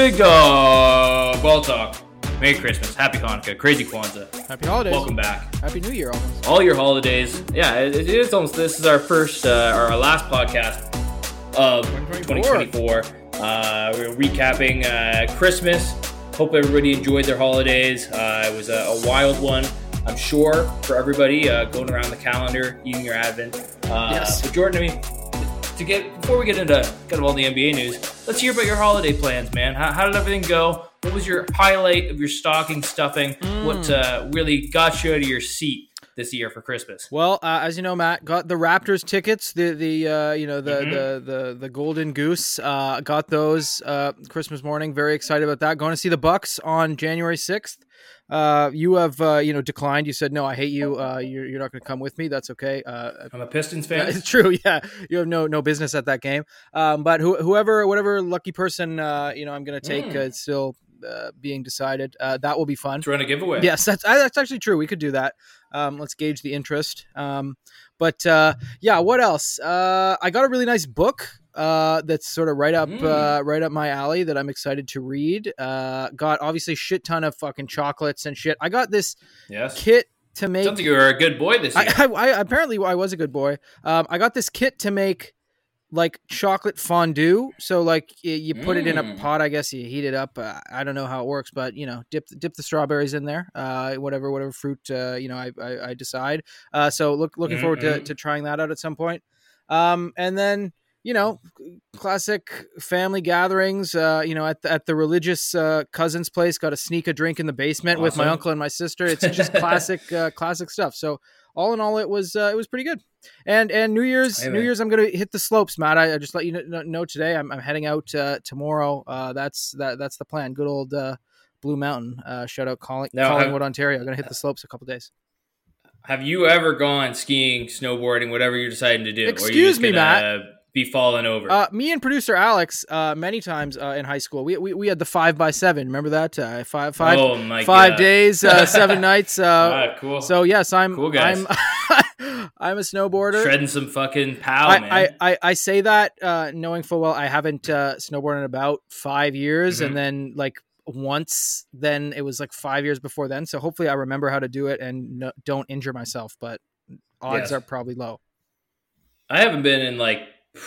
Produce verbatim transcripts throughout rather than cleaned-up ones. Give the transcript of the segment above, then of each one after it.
Big Dog Ball Talk. Merry Christmas, Happy Hanukkah, Crazy Kwanzaa. Happy holidays. Welcome back. Happy New Year, almost. All your holidays. Yeah, it, it is almost. This is our first, uh, or our last podcast of twenty twenty-four. Uh, we're recapping uh, Christmas. Hope everybody enjoyed their holidays. Uh, it was a, a wild one, I'm sure, for everybody uh, going around the calendar, eating your Advent. Uh, yes. But Jordan, I mean, to get before we get into kind of all the N B A news, let's hear about your holiday plans, man. How, how did everything go? What was your highlight of your stocking stuffing? Mm. What uh, really got you out of your seat this year for Christmas? Well, uh, as you know, Matt, got the Raptors tickets, the the uh, you know the, mm-hmm. the the the Golden Goose. Uh, got those uh, Christmas morning. Very excited about that. Going to see the Bucks on January sixth. Uh, you have uh, you know declined. You said no. I hate you. Uh, you're you're not going to come with me. That's okay. Uh, I'm a Pistons fan. It's true. Yeah, you have no no business at that game. Um, but who, whoever, whatever lucky person, uh, you know, I'm going to take. Mm. Uh, it's still uh, being decided. Uh, that will be fun. Let's run a giveaway. Yes, that's that's actually true. We could do that. Um, let's gauge the interest. Um, but uh, yeah, what else? Uh, I got a really nice book. Uh, that's sort of right up, mm. uh, right up my alley that I'm excited to read. Uh, got obviously shit ton of fucking chocolates and shit. I got this yes. kit to make. Sounds like you were a good boy this year. I, I, I apparently I was a good boy. Um, I got this kit to make like chocolate fondue. So like you put mm. it in a pot, I guess you heat it up. Uh, I don't know how it works, but you know, dip dip the strawberries in there. Uh, whatever whatever fruit uh, you know I I, I decide. Uh, so look looking mm-hmm. forward to to trying that out at some point. Um, and then. You know, classic family gatherings, uh, you know, at the, at the religious uh, cousin's place, got to sneak a drink in the basement awesome. with my uncle and my sister. It's just classic, uh, classic stuff. So all in all, it was, uh, it was pretty good. And, and New Year's, hey, New Year's, I'm going to hit the slopes, Matt. I, I just let you know, know today I'm, I'm heading out uh, tomorrow. Uh, that's, that, that's the plan. Good old uh, Blue Mountain. Uh, shout out Colling- no, Collingwood, Ontario. I'm going to hit the slopes a couple days. Have you ever gone skiing, snowboarding, whatever you're deciding to do? Excuse or you just me, gonna, Matt. Uh, be falling over. Uh, me and producer Alex, uh, many times uh, in high school, we, we we had the five by seven. Remember that? Uh, five five oh my five God. days, uh, seven nights. Uh, ah, cool. So yes, I'm cool guys. I'm I'm a snowboarder. Shredding some fucking pow, I, man. I, I, I say that uh, knowing full well I haven't uh, snowboarded in about five years, mm-hmm. and then like once, then it was like five years before then. So hopefully I remember how to do it and no, don't injure myself. But odds yes. are probably low. I haven't been in like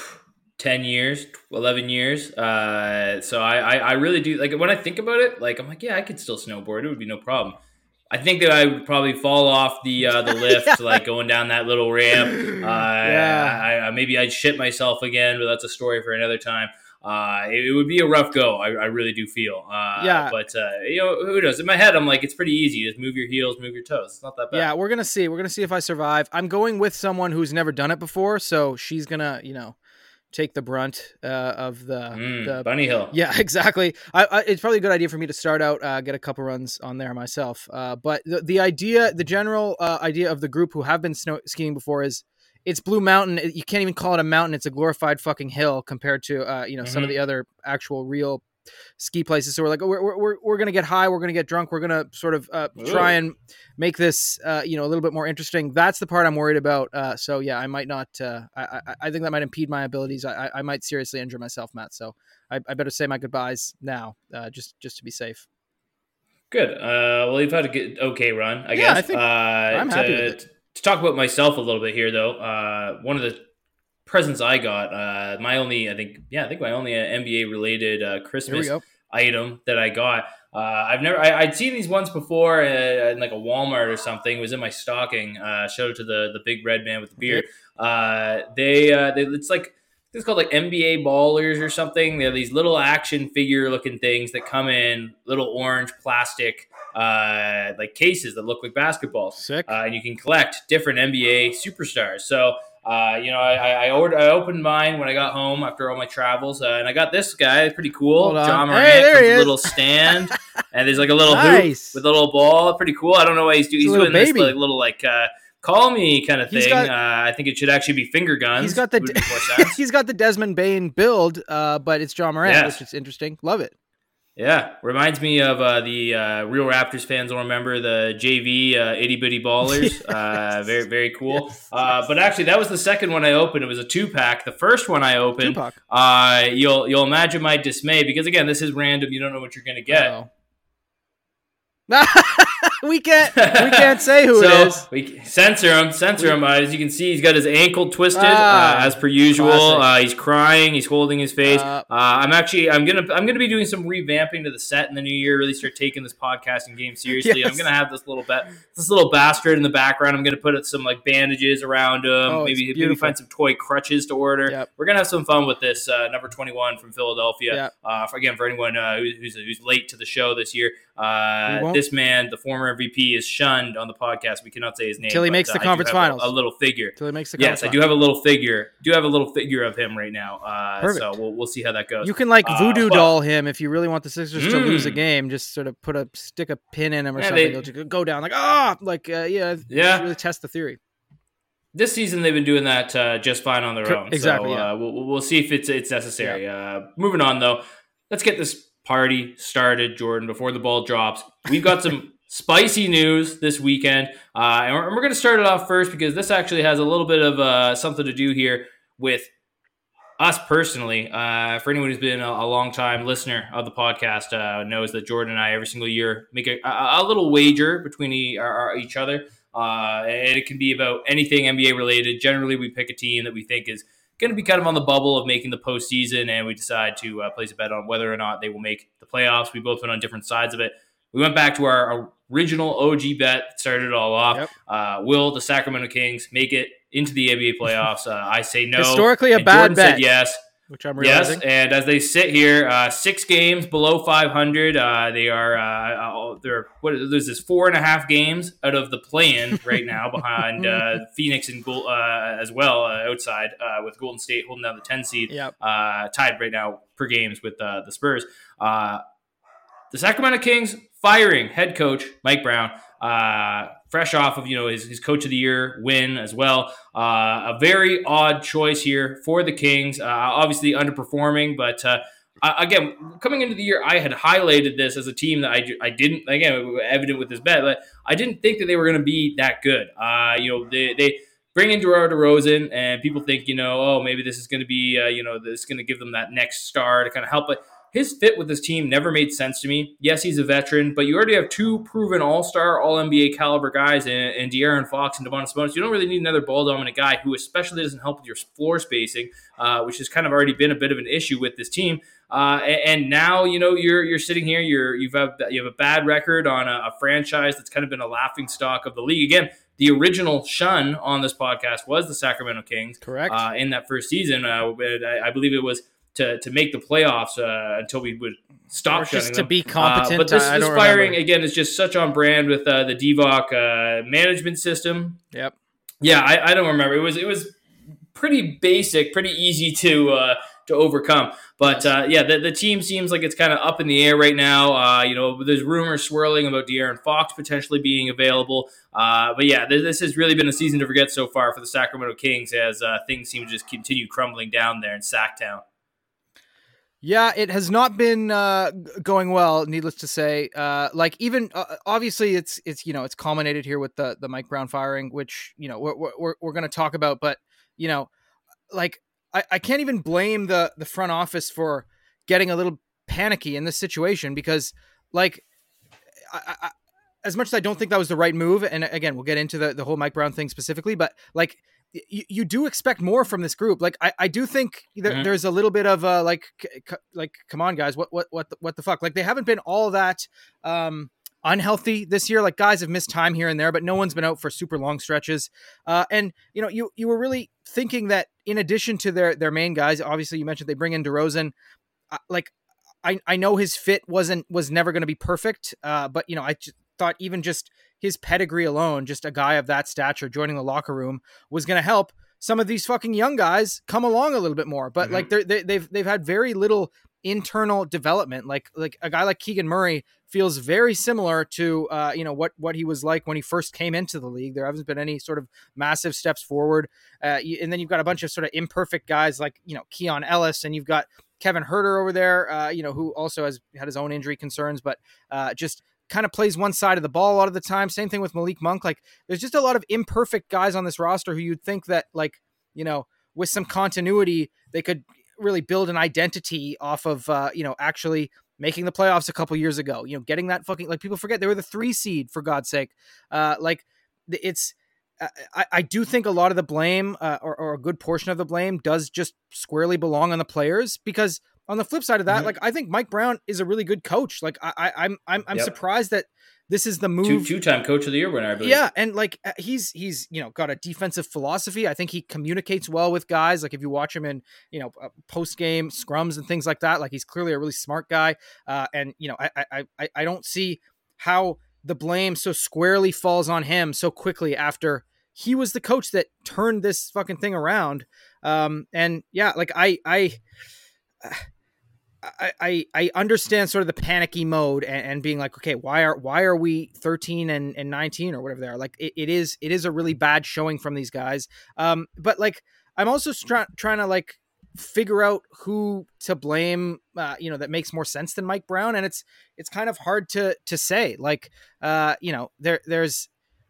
ten years, eleven years. Uh, so I, I, I really do like when I think about it, like I'm like, yeah, I could still snowboard. It would be no problem. I think that I would probably fall off the, uh, the lift, yeah. like going down that little ramp. Uh, yeah. I, I, maybe I'd shit myself again, but that's a story for another time. Uh, it, it would be a rough go. I, I really do feel. Uh, yeah. But, uh, you know, who knows? In my head, I'm like, it's pretty easy. Just move your heels, move your toes. It's not that bad. Yeah, we're going to see. We're going to see if I survive. I'm going with someone who's never done it before, so she's going to, you know, take the brunt uh, of the, mm, the Bunny Hill. Yeah, exactly. I, I, it's probably a good idea for me to start out, uh, get a couple runs on there myself. Uh, but the, the idea, the general uh, idea of the group who have been snow skiing before is it's Blue Mountain. You can't even call it a mountain. It's a glorified fucking hill compared to, uh, you know, mm-hmm. some of the other actual real ski places. So we're like, oh, we're, we're, we're going to get high. We're going to get drunk. We're going to sort of uh, try and make this, uh, you know, a little bit more interesting. That's the part I'm worried about. Uh, so yeah, I might not, uh, I, I, I think that might impede my abilities. I, I might seriously injure myself, Matt. So I, I better say my goodbyes now, uh, just, just to be safe. Good. Uh, well, you've had a good, okay run, I yeah, guess. I think uh, I'm to, happy with it. To talk about myself a little bit here, though, uh, one of the presents I got, uh, my only, I think, yeah, I think my only uh, N B A related uh, Christmas item that I got. Uh, I've never, I, I'd seen these once before uh, in like a Walmart or something. It was in my stocking. Uh, shout out to the the big red man with the beard. Uh, they, uh, they, it's like it's called like N B A ballers or something. They're these little action figure looking things that come in little orange plastic uh, like cases that look like basketballs. Sick. Uh, and you can collect different N B A superstars. So. Uh, you know, I I, ordered, I opened mine when I got home after all my travels, uh, and I got this guy. Pretty cool. Ja Morant hey, there with he a is. little stand, and there's like a little nice. hoop with a little ball. Pretty cool. I don't know why he's, do- he's doing baby. this like, little like uh, call me kind of thing. Got, uh, I think it should actually be finger guns. He's got the he's got the Desmond Bain build, uh, but it's Ja Morant, yeah. which is interesting. Love it. Yeah, reminds me of uh, the uh, Real Raptors fans will remember the J V uh, Itty Bitty Ballers. Uh, very, very cool. Yes, uh, yes. But actually, that was the second one I opened. It was a two pack. The first one I opened, uh, you'll you'll imagine my dismay because again, this is random. You don't know what you're going to get. Uh-oh. we can't we can't say who so it is. We censor him, censor him. Uh, as you can see, he's got his ankle twisted ah, uh, as per usual. Uh, he's crying. He's holding his face. Uh, uh, I'm actually I'm gonna I'm gonna be doing some revamping to the set in the new year. Really start taking this podcasting game seriously. Yes. I'm gonna have this little ba- this little bastard in the background. I'm gonna put some like bandages around him. Oh, maybe maybe find some toy crutches to order. Yep. We're gonna have some fun with this uh, number twenty-one from Philadelphia. Yep. Uh, for, again, for anyone uh, who's who's late to the show this year. Uh, this man, the former M V P, is shunned on the podcast. We cannot say his name until he but, makes uh, the conference finals. A, a little figure. Until he makes the yes, conference I do have a little figure. Do have a little figure of him right now. Uh, so we'll we'll see how that goes. You can like voodoo uh, but, doll him if you really want the Sixers mm, to lose a game. Just sort of put a stick a pin in him or yeah, something. They, He'll just go down like ah, oh! like uh, yeah, yeah. Really test the theory. This season they've been doing that uh, just fine on their own. Exactly. So, yeah. uh, we'll we'll see if it's it's necessary. Yeah. Uh, moving on though, let's get this party started, Jordan. Before the ball drops, we've got some spicy news this weekend, uh, and we're, we're going to start it off first because this actually has a little bit of uh, something to do here with us personally. Uh, for anyone who's been a, a long time listener of the podcast, uh, knows that Jordan and I every single year make a, a, a little wager between e- our, our, each other, uh, and it can be about anything N B A related. Generally, we pick a team that we think is going to be kind of on the bubble of making the postseason, and we decide to uh, place a bet on whether or not they will make the playoffs. We both went on different sides of it. We went back to our original O G bet, started it all off. Yep. Uh, will the Sacramento Kings make it into the N B A playoffs? Uh, I say no. Historically, a and bad Jordan bet. Said yes. Which I'm realizing. Yes, and as they sit here, uh, six games below five hundred, uh, they are. Uh, they're what? There's this four and a half games out of the play-in right now behind uh, Phoenix and Gold, uh, as well uh, outside uh, with Golden State holding down the ten seed. Yep. Uh, tied right now per games with uh, the Spurs. Uh, the Sacramento Kings firing head coach Mike Brown. Uh, fresh off of, you know, his, his coach of the year win as well. Uh, a very odd choice here for the Kings. Uh, obviously underperforming, but uh, again, coming into the year, I had highlighted this as a team that I, I didn't, again, evident with this bet, but I didn't think that they were going to be that good. Uh, you know, they, they bring in DeMar DeRozan and people think, you know, oh, maybe this is going to be, uh, you know, this is going to give them that next star to kind of help it. His fit with this team never made sense to me. Yes, he's a veteran, but you already have two proven all-star, all-N B A caliber guys in, in De'Aaron Fox and Domantas Sabonis. You don't really need another ball-dominant guy who especially doesn't help with your floor spacing, uh, which has kind of already been a bit of an issue with this team. Uh, and, and now, you know, you're you're sitting here, you're you've have you have a bad record on a, a franchise that's kind of been a laughingstock of the league. Again, the original shun on this podcast was the Sacramento Kings. Correct. Uh, in that first season, uh, I, I believe it was. To, to make the playoffs uh, until we would stop or just them. to be competent. Uh, but this, I this don't firing, remember. again, is just such on brand with uh, the Divock uh, management system. Yep. Yeah, I, I don't remember. It was it was pretty basic, pretty easy to uh, to overcome. But uh, yeah, the, the team seems like it's kind of up in the air right now. Uh, you know, there's rumors swirling about De'Aaron Fox potentially being available. Uh, but yeah, this, this has really been a season to forget so far for the Sacramento Kings as uh, things seem to just continue crumbling down there in Sacktown. Yeah, it has not been uh, going well, needless to say. Uh, like even uh, obviously, it's it's you know it's culminated here with the the Mike Brown firing, which you know we're we're we're going to talk about. But you know, like I, I can't even blame the the front office for getting a little panicky in this situation because like I, I, as much as I don't think that was the right move, and again we'll get into the the whole Mike Brown thing specifically, but like. You, you do expect more from this group. Like I, I do think there, mm-hmm. there's a little bit of uh like c- like come on guys, what what what the, what the fuck? Like they haven't been all that um unhealthy this year. Like guys have missed time here and there, but no one's been out for super long stretches. Uh, and you know you you were really thinking that in addition to their their main guys, obviously you mentioned they bring in DeRozan. Uh, like I I know his fit wasn't was never going to be perfect. Uh, but you know I just thought even just his pedigree alone, just a guy of that stature joining the locker room was going to help some of these fucking young guys come along a little bit more. But mm-hmm. like they're, they, they've, they've had very little internal development. Like, like a guy like Keegan Murray feels very similar to, uh, you know, what, what he was like when he first came into the league. There hasn't been any sort of massive steps forward. Uh, and then you've got a bunch of sort of imperfect guys like, you know, Keon Ellis, and you've got Kevin Huerter over there, uh, you know, who also has had his own injury concerns, but uh, just kind of plays one side of the ball a lot of the time. Same thing with Malik Monk. Like, there's just a lot of imperfect guys on this roster who you'd think that, like, you know, with some continuity, they could really build an identity off of, uh, you know, actually making the playoffs a couple years ago, you know, getting that fucking, like, people forget they were the three seed, for God's sake. Uh, like, it's, I, I do think a lot of the blame uh, or, or a good portion of the blame does just squarely belong on the players, because on the flip side of that, mm-hmm. like, I think Mike Brown is a really good coach. Like, I, I I'm, I'm, I'm yep. surprised that this is the move. Two, two-time coach of the year winner, I believe. Yeah. And like, he's, he's, you know, got a defensive philosophy. I think he communicates well with guys. Like, if you watch him in, you know, post-game scrums and things like that, like, he's clearly a really smart guy. Uh, and, you know, I, I, I, I don't see how the blame so squarely falls on him so quickly after he was the coach that turned this fucking thing around. Um, and yeah, like, I, I, I, I understand sort of the panicky mode and, and being like, okay, why are, why are we thirteen and, and nineteen or whatever they are? Like, it, it is, it is a really bad showing from these guys. Um, but like, I'm also trying, trying to like figure out who to blame, uh, you know, that makes more sense than Mike Brown. And it's, it's kind of hard to, to say, like, uh, you know, there, there's,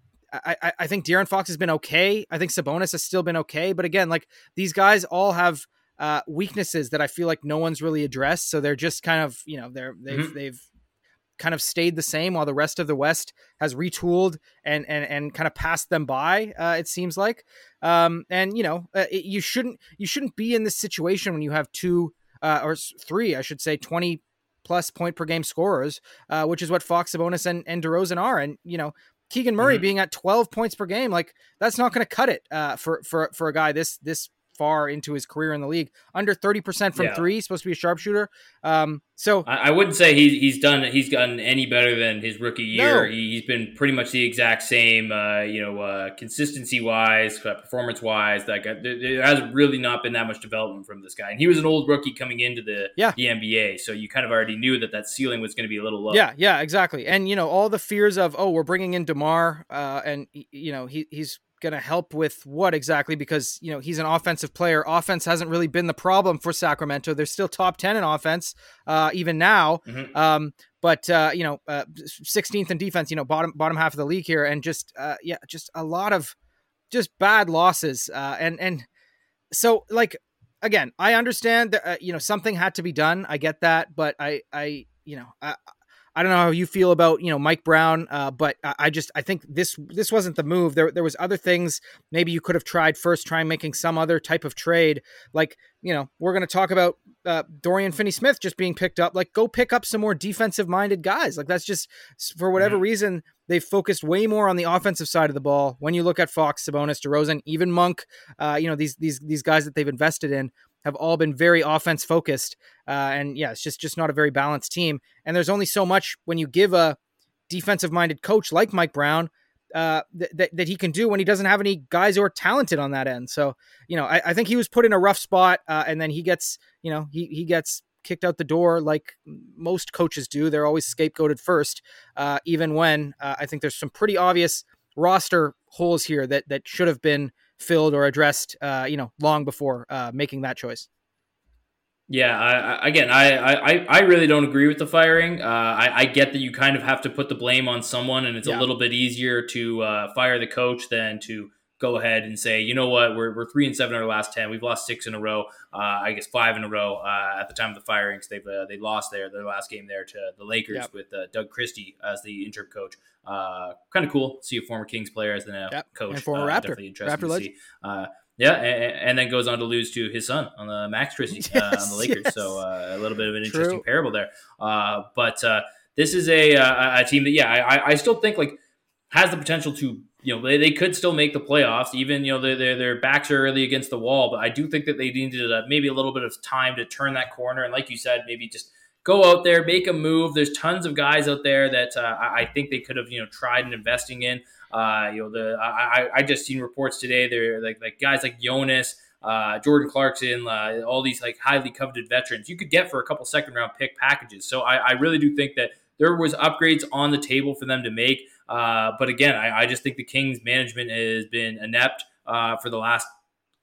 I, I think De'Aaron Fox has been okay. I think Sabonis has still been okay. But again, like, these guys all have uh, weaknesses that I feel like no one's really addressed. So they're just kind of, you know, they're, they've, mm-hmm. they've kind of stayed the same while the rest of the West has retooled and, and, and kind of passed them by. Uh, it seems like, um, and you know, uh, it, you shouldn't, you shouldn't be in this situation when you have two uh, or three, I should say, twenty plus point per game scorers, uh, which is what Fox, Sabonis, and, and DeRozan are. And, you know, Keegan Murray mm-hmm. being at twelve points per game, like, that's not going to cut it uh, for, for, for a guy this, this far into his career in the league. Under thirty percent from yeah. three, supposed to be a sharpshooter. Um, so I, I wouldn't say he's, he's done, he's gotten any better than his rookie year. No. He, he's been pretty much the exact same, uh, you know, uh, consistency wise, uh, performance wise. Like, uh, there, there has really not been that much development from this guy. And he was an old rookie coming into the, yeah. the N B A. So you kind of already knew that that ceiling was going to be a little low. Yeah. Yeah, exactly. And, you know, all the fears of, oh, we're bringing in DeMar uh, and, you know, he he's going to help with what exactly? Because, you know, he's an offensive player. Offense hasn't really been the problem for Sacramento. They're still top ten in offense, uh, even now. Mm-hmm. Um, but, uh, you know, uh, sixteenth in defense, you know, bottom, bottom half of the league here. And just, uh, yeah, just a lot of just bad losses. Uh, and, and so, like, again, I understand that, uh, you know, something had to be done. I get that, but I, I, you know, I, I don't know how you feel about, you know, Mike Brown, uh, but I just, I think this, this wasn't the move. There, there was other things maybe you could have tried first, trying making some other type of trade. Like, you know, we're going to talk about uh, Dorian Finney-Smith just being picked up. Like, go pick up some more defensive minded guys. Like, that's just, for whatever mm-hmm. reason, they've focused way more on the offensive side of the ball. When you look at Fox, Sabonis, DeRozan, even Monk, uh, you know, these, these, these guys that they've invested in have all been very offense focused. Uh, and yeah, it's just, just not a very balanced team. And there's only so much when you give a defensive minded coach like Mike Brown uh, th- th- that he can do when he doesn't have any guys who are talented on that end. So, you know, I, I think he was put in a rough spot uh, and then he gets, you know, he, he gets kicked out the door like most coaches do. They're always scapegoated first, uh, even when uh, I think there's some pretty obvious roster holes here that, that should have been filled or addressed, uh, you know, long before uh, making that choice. Yeah, I, I, again, I, I, I really don't agree with the firing. Uh, I, I get that you kind of have to put the blame on someone, and it's yeah. a little bit easier to uh, fire the coach than to go ahead and say, you know what, we're we're three and seven in our last ten. We've lost six in a row. Uh, I guess five in a row uh, at the time of the firings. They've uh, they lost their their last game there to the Lakers yep. with uh, Doug Christie as the interim coach. Uh, kind of cool to see a former Kings player as the now yep. coach. And former uh, Raptor. Definitely interesting Raptor to legend. see. Uh, yeah, and, and then goes on to lose to his son on the Max Christie yes, uh, on the Lakers. Yes. So uh, a little bit of an True. interesting parable there. Uh, but uh, this is a, a a team that yeah, I I still think like has the potential to. You know, they, they could still make the playoffs, even, you know, their, their, their backs are really against the wall. But I do think that they needed a, maybe a little bit of time to turn that corner. And like you said, maybe just go out there, make a move. There's tons of guys out there that uh, I think they could have, you know, tried and investing in. Uh, you know, the I, I just seen reports today. They're like like guys like Jonas, uh, Jordan Clarkson, uh, all these like highly coveted veterans you could get for a couple second round pick packages. So I, I really do think that there was upgrades on the table for them to make. Uh, but again, I, I just think the Kings management has been inept uh, for the last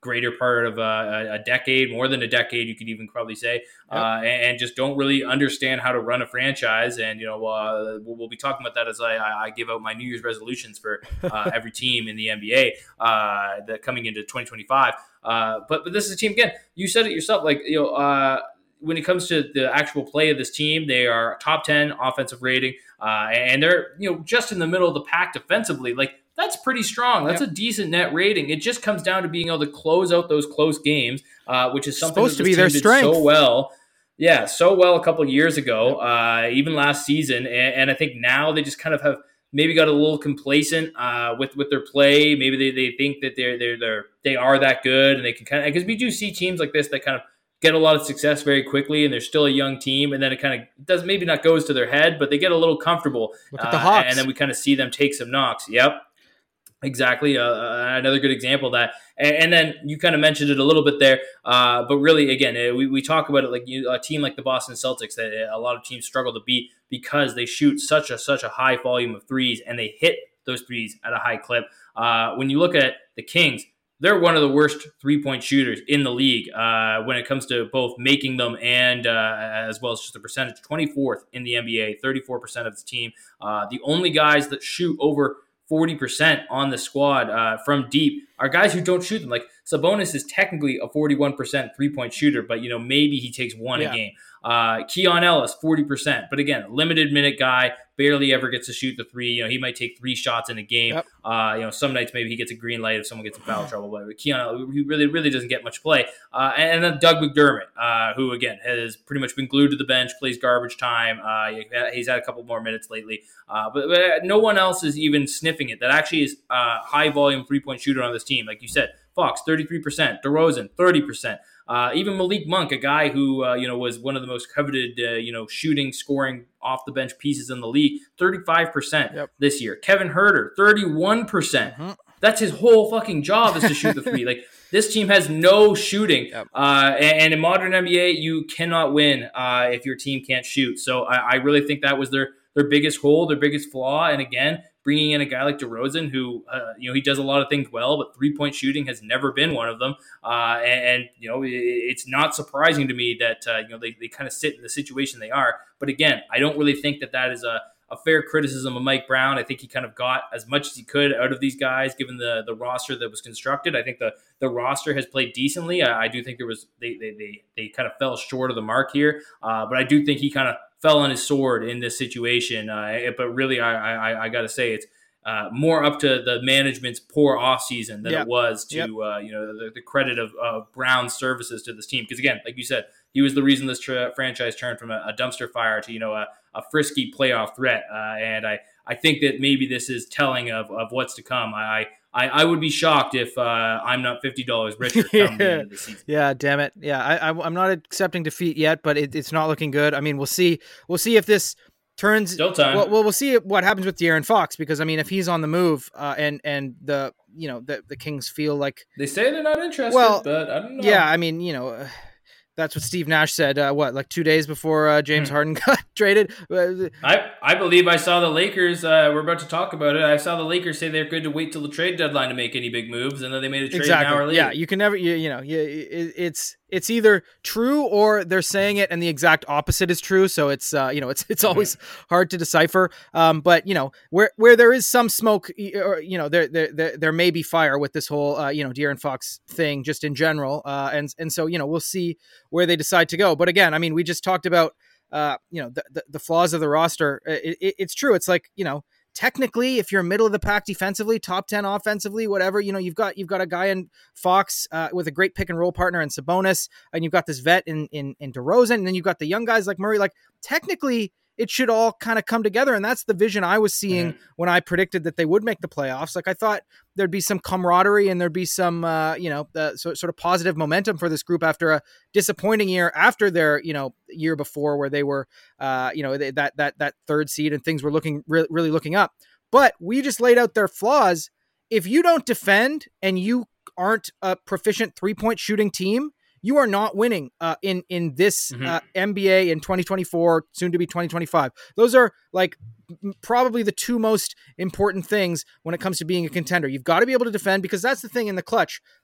greater part of a, a decade, more than a decade, you could even probably say, yep. uh, and, and just don't really understand how to run a franchise. And, you know, uh, we'll, we'll be talking about that as I, I give out my New Year's resolutions for uh, every team in the N B A uh, that coming into twenty twenty-five. Uh, but, but this is a team, again, you said it yourself, like, you know, uh, when it comes to the actual play of this team, they are top ten offensive rating, uh, and they're, you know, just in the middle of the pack defensively. Like, that's pretty strong. That's yep. a decent net rating. It just comes down to being able to close out those close games, uh, which is something supposed that to this be their team did strength. so well. Yeah, so well a couple of years ago, uh, even last season, and, and I think now they just kind of have maybe got a little complacent uh, with with their play. Maybe they, they think that they're they're they're they are that good, and they can kind of, because we do see teams like this that kind of get a lot of success very quickly, and they're still a young team, and then it kind of does maybe not goes to their head, but they get a little comfortable. Look at the Hawks. Uh, and then we kind of see them take some knocks. Yep. Exactly. Uh, another good example of that. And, and then you kind of mentioned it a little bit there. Uh, but really, again, we, we talk about it like you, a team like the Boston Celtics that a lot of teams struggle to beat because they shoot such a such a high volume of threes and they hit those threes at a high clip. Uh, when you look at the Kings, they're one of the worst three-point shooters in the league uh, when it comes to both making them and uh, as well as just the percentage. twenty-fourth in the N B A, thirty-four percent of the team. Uh, the only guys that shoot over forty percent on the squad uh, from deep are guys who don't shoot them. Like Sabonis is technically a forty-one percent three-point shooter, but, you know, maybe he takes one yeah. a game. Uh, Keon Ellis, forty percent. But again, limited minute guy, barely ever gets to shoot the three. You know, he might take three shots in a game. Yep. Uh, you know, some nights maybe he gets a green light if someone gets in foul trouble. But Keon, he really, really doesn't get much play. Uh, and then Doug McDermott, uh, who, again, has pretty much been glued to the bench, plays garbage time. Uh, he's had a couple more minutes lately. Uh, but, but no one else is even sniffing it. That actually is a high-volume three-point shooter on this team. Like you said, Fox, thirty-three percent. DeRozan, thirty percent. Uh, even Malik Monk, a guy who uh, you know was one of the most coveted uh, you know shooting, scoring off the bench pieces in the league, thirty-five percent yep. this year. Kevin Huerter, thirty-one percent. Mm-hmm. That's his whole fucking job is to shoot the three. Like this team has no shooting, yep. uh, and, and in modern N B A, you cannot win uh, if your team can't shoot. So I, I really think that was their their biggest hole, their biggest flaw. And again, bringing in a guy like DeRozan, who, uh, you know, he does a lot of things well, but three-point shooting has never been one of them. Uh, and, and, you know, it, it's not surprising to me that, uh, you know, they, they kind of sit in the situation they are. But again, I don't really think that that is a, a fair criticism of Mike Brown. I think he kind of got as much as he could out of these guys, given the, the roster that was constructed. I think the, the roster has played decently. I, I do think there was, they, they, they, they kind of fell short of the mark here. Uh, but I do think he kind of fell on his sword in this situation. Uh, but really, I I, I got to say, it's uh, more up to the management's poor offseason than yep. it was to, yep. uh, you know, the, the credit of uh, Brown's services to this team. Because again, like you said, he was the reason this tra- franchise turned from a, a dumpster fire to, you know, a, a frisky playoff threat. Uh, and I, I think that maybe this is telling of, of what's to come. I, I, I would be shocked if uh, I'm not fifty dollars richer come yeah. the end of the season. Yeah, damn it. Yeah, I, I, I'm not accepting defeat yet, but it, it's not looking good. I mean, we'll see. We'll see if this turns. Still time. Well, we'll see what happens with De'Aaron Fox, because I mean, if he's on the move uh, and and the you know the the Kings feel like they say they're not interested, well, but I don't know. Yeah, I mean, you know. Uh, That's what Steve Nash said, uh, what, like two days before uh, James hmm. Harden got traded? I, I believe I saw the Lakers, uh, we're about to talk about it, I saw the Lakers say they're good to wait till the trade deadline to make any big moves, and then they made a trade exactly. an hour later. Yeah, you can never, you, you know, you, it, it's it's either true or they're saying it and the exact opposite is true, so it's, uh, you know, it's it's always mm-hmm. hard to decipher. Um, but, you know, where where there is some smoke, or, you know, there there there, there may be fire with this whole, uh, you know, De'Aaron Fox thing just in general. Uh, and, and so, you know, we'll see where they decide to go. But again, I mean, we just talked about, uh, you know, the, the, the flaws of the roster. It, it, it's true. It's like, you know, technically, if you're middle of the pack defensively, top ten offensively, whatever, you know, you've got you've got a guy in Fox uh, with a great pick and roll partner in Sabonis, and you've got this vet in in in DeRozan, and then you've got the young guys like Murray. Like technically, it should all kind of come together, and that's the vision I was seeing mm-hmm. when I predicted that they would make the playoffs. Like I thought there'd be some camaraderie and there'd be some, uh, you know, uh, so, sort of positive momentum for this group after a disappointing year after their, you know, year before where they were, uh, you know, they, that that that third seed and things were looking re- really looking up. But we just laid out their flaws. If you don't defend and you aren't a proficient three-point shooting team, you are not winning uh, in in this mm-hmm. uh, N B A in twenty twenty-four, soon to be twenty twenty-five. Those are like probably the two most important things when it comes to being a contender. You've got to be able to defend, because that's the thing in the clutch.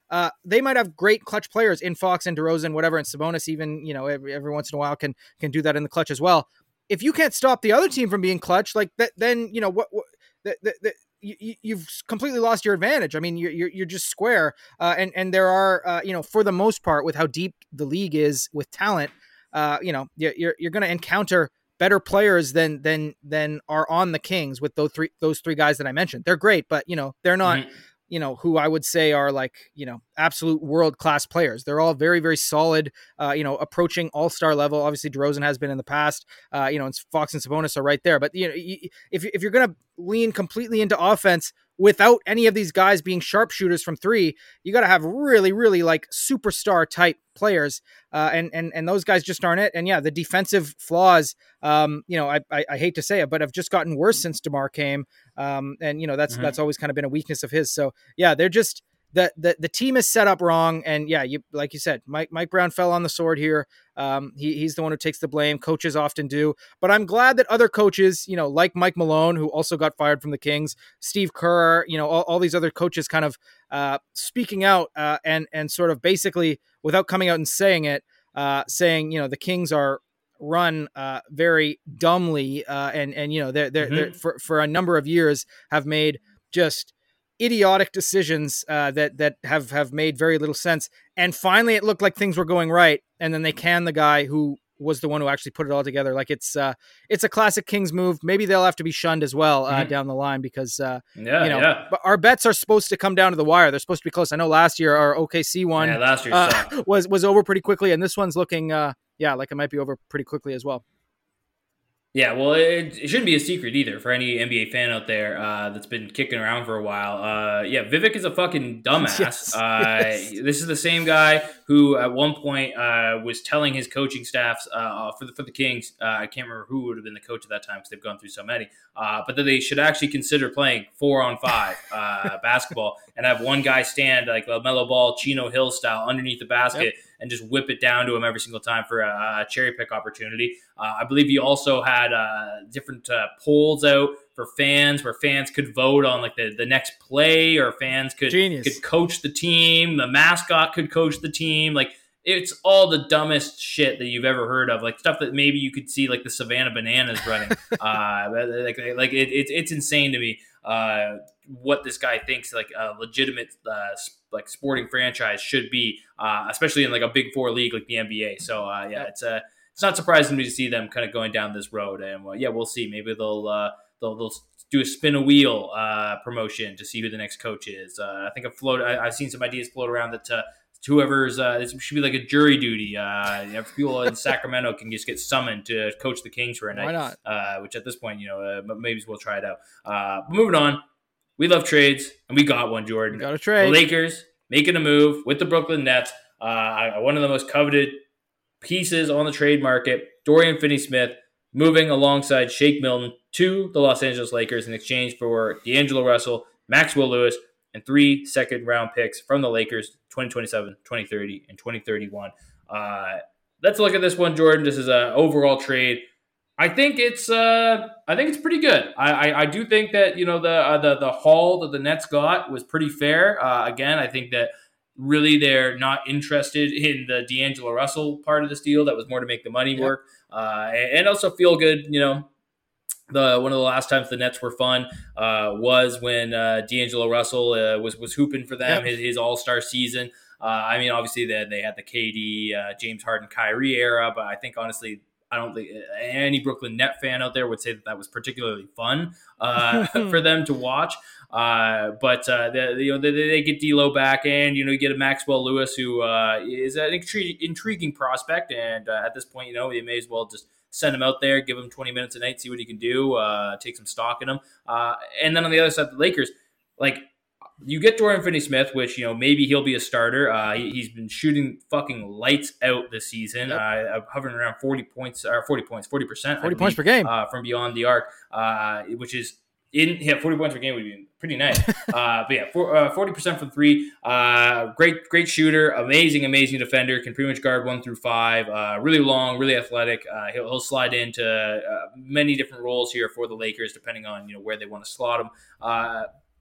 uh, they might have great clutch players in Fox and DeRozan, whatever, and Sabonis even, you know, every, every once in a while can can do that in the clutch as well. If you can't stop the other team from being clutch, like that, then, you know, what, what the, the, the, you, you've completely lost your advantage. I mean, you're, you're, you're just square. Uh, and, and there are, uh, you know, for the most part, with how deep the league is with talent, uh, you know, you're, you're going to encounter better players than, than, than are on the Kings with those three, those three guys that I mentioned. They're great, but, you know, they're not, mm-hmm. you know, who I would say are like, you know, absolute world-class players. They're all very, very solid, uh, you know, approaching all-star level. Obviously DeRozan has been in the past, uh, you know, and Fox and Sabonis are right there. But, you know, if, if you're going to lean completely into offense without any of these guys being sharpshooters from three, you got to have really, really like superstar type players. Uh, and, and, and those guys just aren't it. And yeah, the defensive flaws, um, you know, I, I, I hate to say it, but have just gotten worse since DeMar came. Um, and you know, that's, mm-hmm. that's always kind of been a weakness of his. So yeah, they're just, the, the, the team is set up wrong. And yeah, you, like you said, Mike, Mike Brown fell on the sword here. Um, he, he's the one who takes the blame. Coaches often do, but I'm glad that other coaches, you know, like Mike Malone, who also got fired from the Kings, Steve Kerr, you know, all, all these other coaches kind of, uh, speaking out, uh, and, and sort of basically without coming out and saying it, uh, saying, you know, the Kings are run, uh, very dumbly. Uh, and, and, you know, they're, they're, mm-hmm. they're for, for a number of years have made just idiotic decisions, uh, that, that have, have made very little sense. And finally it looked like things were going right. And then they canned the guy who was the one who actually put it all together. Like it's, uh, it's a classic Kings move. Maybe they'll have to be shunned as well, uh, mm-hmm. down the line because, uh, yeah, you know, yeah. but our bets are supposed to come down to the wire. They're supposed to be close. I know last year our O K C one yeah, last year uh, was, was over pretty quickly. And this one's looking, uh, yeah, like it might be over pretty quickly as well. Yeah, well, it, it shouldn't be a secret either for any N B A fan out there uh, that's been kicking around for a while. Uh, yeah, Vivek is a fucking dumbass. Yes, uh, yes. This is the same guy who at one point uh, was telling his coaching staffs uh, for the for the Kings, uh, I can't remember who would have been the coach at that time because they've gone through so many, uh, but that they should actually consider playing four on five uh, basketball and have one guy stand like LaMelo Ball, Chino Hill style underneath the basket. Yep. And just whip it down to him every single time for a, a cherry pick opportunity. Uh, I believe he also had uh, different uh, polls out for fans where fans could vote on like the, the next play, or fans could Genius. could coach the team. The mascot could coach the team. Like it's all the dumbest shit that you've ever heard of. Like stuff that maybe you could see like the Savannah Bananas running. uh, like like it, it, it's insane to me. Uh, what this guy thinks like a legitimate uh, like sporting franchise should be, uh, especially in like a big four league like the N B A. So uh, yeah, it's uh, it's not surprising to see them kind of going down this road. And well, yeah, we'll see. Maybe they'll uh, they'll, they'll do a spin a wheel uh, promotion to see who the next coach is. Uh, I think I've floated. I, I've seen some ideas float around that uh, whoever's uh, it should be like a jury duty. Uh, you know, people in Sacramento can just get summoned to coach the Kings for a night. Why not? Uh, which at this point, you know, uh, maybe we'll try it out. Uh, but moving on. We love trades, and we got one, Jordan. We got a trade. The Lakers making a move with the Brooklyn Nets. Uh, one of the most coveted pieces on the trade market, Dorian Finney-Smith, moving alongside Shake Milton to the Los Angeles Lakers in exchange for D'Angelo Russell, Maxwell Lewis, and three second-round picks from the Lakers, twenty twenty-seven, twenty thirty, and twenty thirty-one. Uh, let's look at this one, Jordan. This is an overall trade. I think it's uh, I think it's pretty good. I, I, I do think that you know the uh, the the haul that the Nets got was pretty fair. Uh, again, I think that really they're not interested in the D'Angelo Russell part of this deal. That was more to make the money work, uh, and also feel good. You know, the one of the last times the Nets were fun uh, was when uh, D'Angelo Russell uh, was was hooping for them yep. his, his All Star season. Uh, I mean, obviously they they had the K D, uh, James Harden, Kyrie era, but I think honestly. I don't think any Brooklyn Net fan out there would say that that was particularly fun uh, for them to watch. Uh, but uh, they, you know, they, they get D'Lo back, and you know, you get a Maxwell Lewis who uh, is an intri- intriguing prospect. And uh, at this point, you know, you may as well just send him out there, give him twenty minutes a night, see what he can do, uh, take some stock in him. Uh, and then on the other side, the Lakers, like. You get Dorian Finney-Smith, which, you know, maybe he'll be a starter. Uh, he, he's been shooting fucking lights out this season, yep. uh, hovering around forty points, or forty points, forty percent. forty points per game. Uh, from beyond the arc, uh, which is, in yeah, forty points per game would be pretty nice. uh, but yeah, for, uh, forty percent from three. Uh, great, great shooter, amazing, amazing defender, can pretty much guard one through five. Uh, really long, really athletic. Uh, he'll, he'll slide into uh, many different roles here for the Lakers, depending on, you know, where they want to slot him. Uh,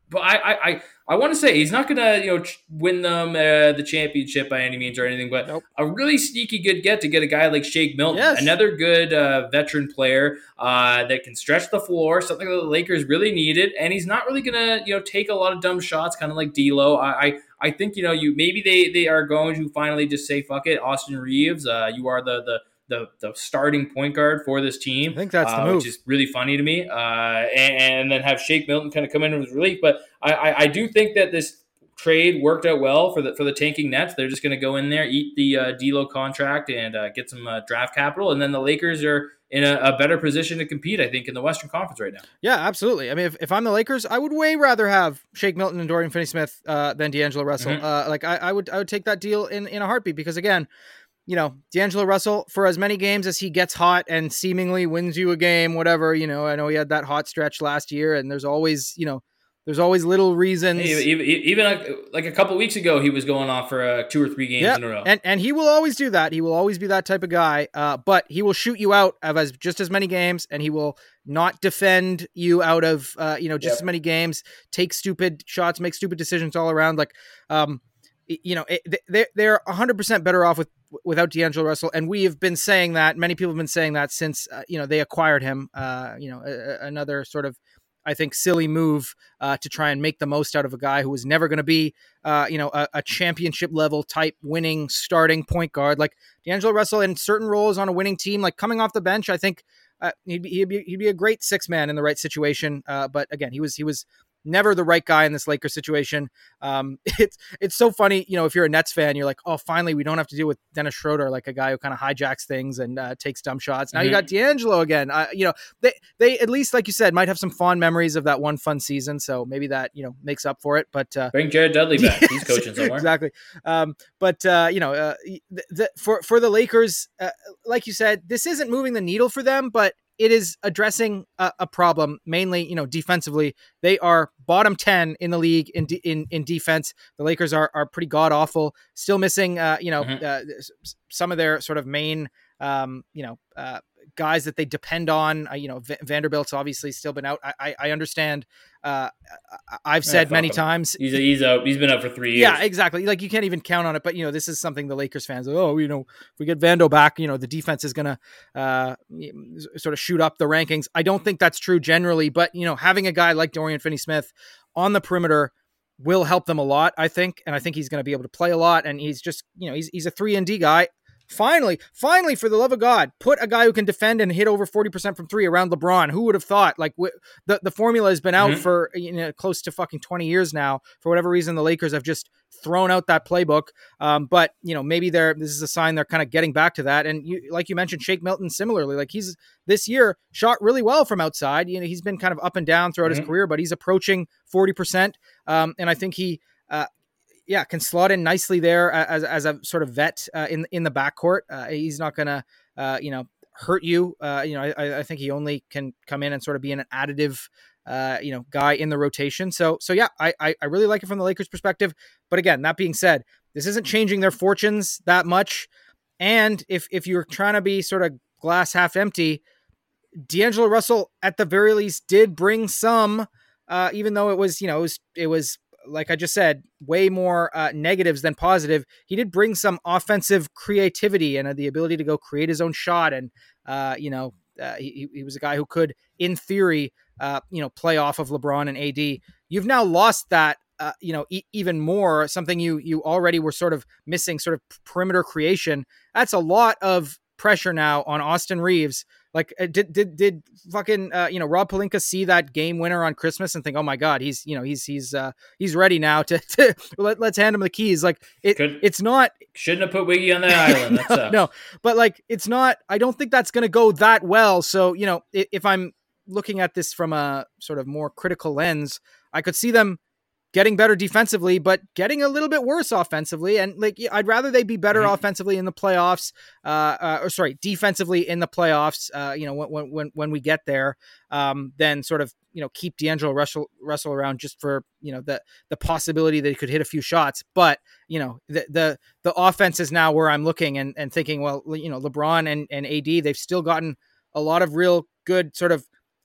but I, I, I, I want to say he's not going to, you know, win them uh, the championship by any means or anything, but nope. a really sneaky good get to get a guy like Shake Milton, yes. another good uh, veteran player uh, that can stretch the floor, something that the Lakers really needed, and he's not really going to, you know, take a lot of dumb shots, kind of like D'Lo. I, I, I think, you know, you maybe they, they are going to finally just say, fuck it, Austin Reeves, uh, you are the the. The, the starting point guard for this team. I think that's the uh, move. Which is really funny to me. Uh, and, and then have Shake Milton kind of come in with relief. But I, I, I do think that this trade worked out well for the for the tanking Nets. They're just going to go in there, eat the uh, D'Lo contract, and uh, get some uh, draft capital. And then the Lakers are in a, a better position to compete, I think, in the Western Conference right now. Yeah, absolutely. I mean, if, if I'm the Lakers, I would way rather have Shake Milton and Dorian Finney-Smith uh, than D'Angelo Russell. Mm-hmm. Uh, like I, I would I would take that deal in, in a heartbeat because, again, you know, D'Angelo Russell, for as many games as he gets hot and seemingly wins you a game, whatever, you know, I know he had that hot stretch last year, and there's always, you know, there's always little reasons. Hey, even even like, like a couple weeks ago, he was going off for uh, two or three games yep. in a row. And and he will always do that. He will always be that type of guy, uh, but he will shoot you out of as just as many games, and he will not defend you out of, uh, you know, just yep. as many games, take stupid shots, make stupid decisions all around. Like, um, you know, they they're one hundred percent better off with without D'Angelo Russell, and we have been saying that. Many people have been saying that since uh, you know they acquired him. Uh, you know, a, another sort of, I think, silly move uh, to try and make the most out of a guy who was never going to be, uh, you know, a, a championship level type winning starting point guard like D'Angelo Russell in certain roles on a winning team, like coming off the bench. I think uh, he'd be, he'd be he'd be a great six man in the right situation. Uh, but again, he was he was. never the right guy in this Lakers situation. Um, it's it's so funny, you know, if you're a Nets fan, you're like, oh, finally, we don't have to deal with Dennis Schroeder, like a guy who kind of hijacks things and uh, takes dumb shots. Now mm-hmm. you got D'Angelo again. Uh, you know, they they at least, like you said, might have some fond memories of that one fun season, so maybe that, you know, makes up for it. But uh, bring Jared Dudley back. He's coaching somewhere. Exactly. Um, but uh, you know, uh, the, the, for for the Lakers, uh, like you said, this isn't moving the needle for them, but it is addressing a, a problem, mainly, you know, defensively. They are bottom ten in the league in de- in in defense. The Lakers are are pretty god awful. Still missing, uh, you know, mm-hmm. uh, some of their sort of main, um, you know, uh, guys that they depend on. Uh, you know, v- Vanderbilt's obviously still been out. I I, I understand. Uh, I've said yeah, many him. times he's he's out. He's been out for three years. Yeah, exactly. Like you can't even count on it. But you know, this is something the Lakers fans are, oh, you know, if we get Vando back, you know, the defense is gonna uh, sort of shoot up the rankings. I don't think that's true generally, but you know, having a guy like Dorian Finney-Smith on the perimeter will help them a lot, I think, and I think he's going to be able to play a lot. And he's just, you know, he's he's a three and D guy. Finally, finally, for the love of God, put a guy who can defend and hit over forty percent from three around LeBron. Who would have thought? Like w- the, the formula has been out mm-hmm. for, you know, close to fucking twenty years now. For whatever reason, the Lakers have just thrown out that playbook. Um, but, you know, maybe they're, this is a sign they're kind of getting back to that. And you, like you mentioned, Shake Milton, similarly, like he's this year shot really well from outside. You know, he's been kind of up and down throughout mm-hmm. his career, but he's approaching forty percent. Um, and I think he, uh, yeah, can slot in nicely there as as a sort of vet uh, in in the backcourt. Uh, he's not gonna, uh, you know, hurt you. Uh, you know, I, I think he only can come in and sort of be an additive, uh, you know, guy in the rotation. So so yeah, I I really like it from the Lakers' perspective. But again, that being said, this isn't changing their fortunes that much. And if if you're trying to be sort of glass half empty, D'Angelo Russell at the very least did bring some, uh, even though it was, you know, it was it was. like I just said, way more uh, negatives than positive. He did bring some offensive creativity and uh, the ability to go create his own shot. And, uh, you know, uh, he, he was a guy who could, in theory, uh, you know, play off of LeBron and A D. You've now lost that, uh, you know, e- even more, something you, you already were sort of missing, sort of perimeter creation. That's a lot of pressure now on Austin Reeves. Like, did did did fucking uh, you know, Rob Pelinka see that game winner on Christmas and think, oh my God, he's you know he's he's uh, he's ready now to, to let, let's hand him the keys. Like it, Could, it's not shouldn't have put Wiggy on that island. That's no, no, but like it's not. I don't think that's going to go that well. So you know, if, if I'm looking at this from a sort of more critical lens, I could see them getting better defensively, but getting a little bit worse offensively. And like, I'd rather they be better mm-hmm. offensively in the playoffs, uh, uh, or sorry, defensively in the playoffs, uh, you know, when, when, when we get there, um, than sort of, you know, keep D'Angelo Russell, Russell around just for, you know, the, the possibility that he could hit a few shots. But, you know, the, the, the offense is now where I'm looking and, and thinking, well, you know, LeBron and, and A D, they've still gotten a lot of real good sort of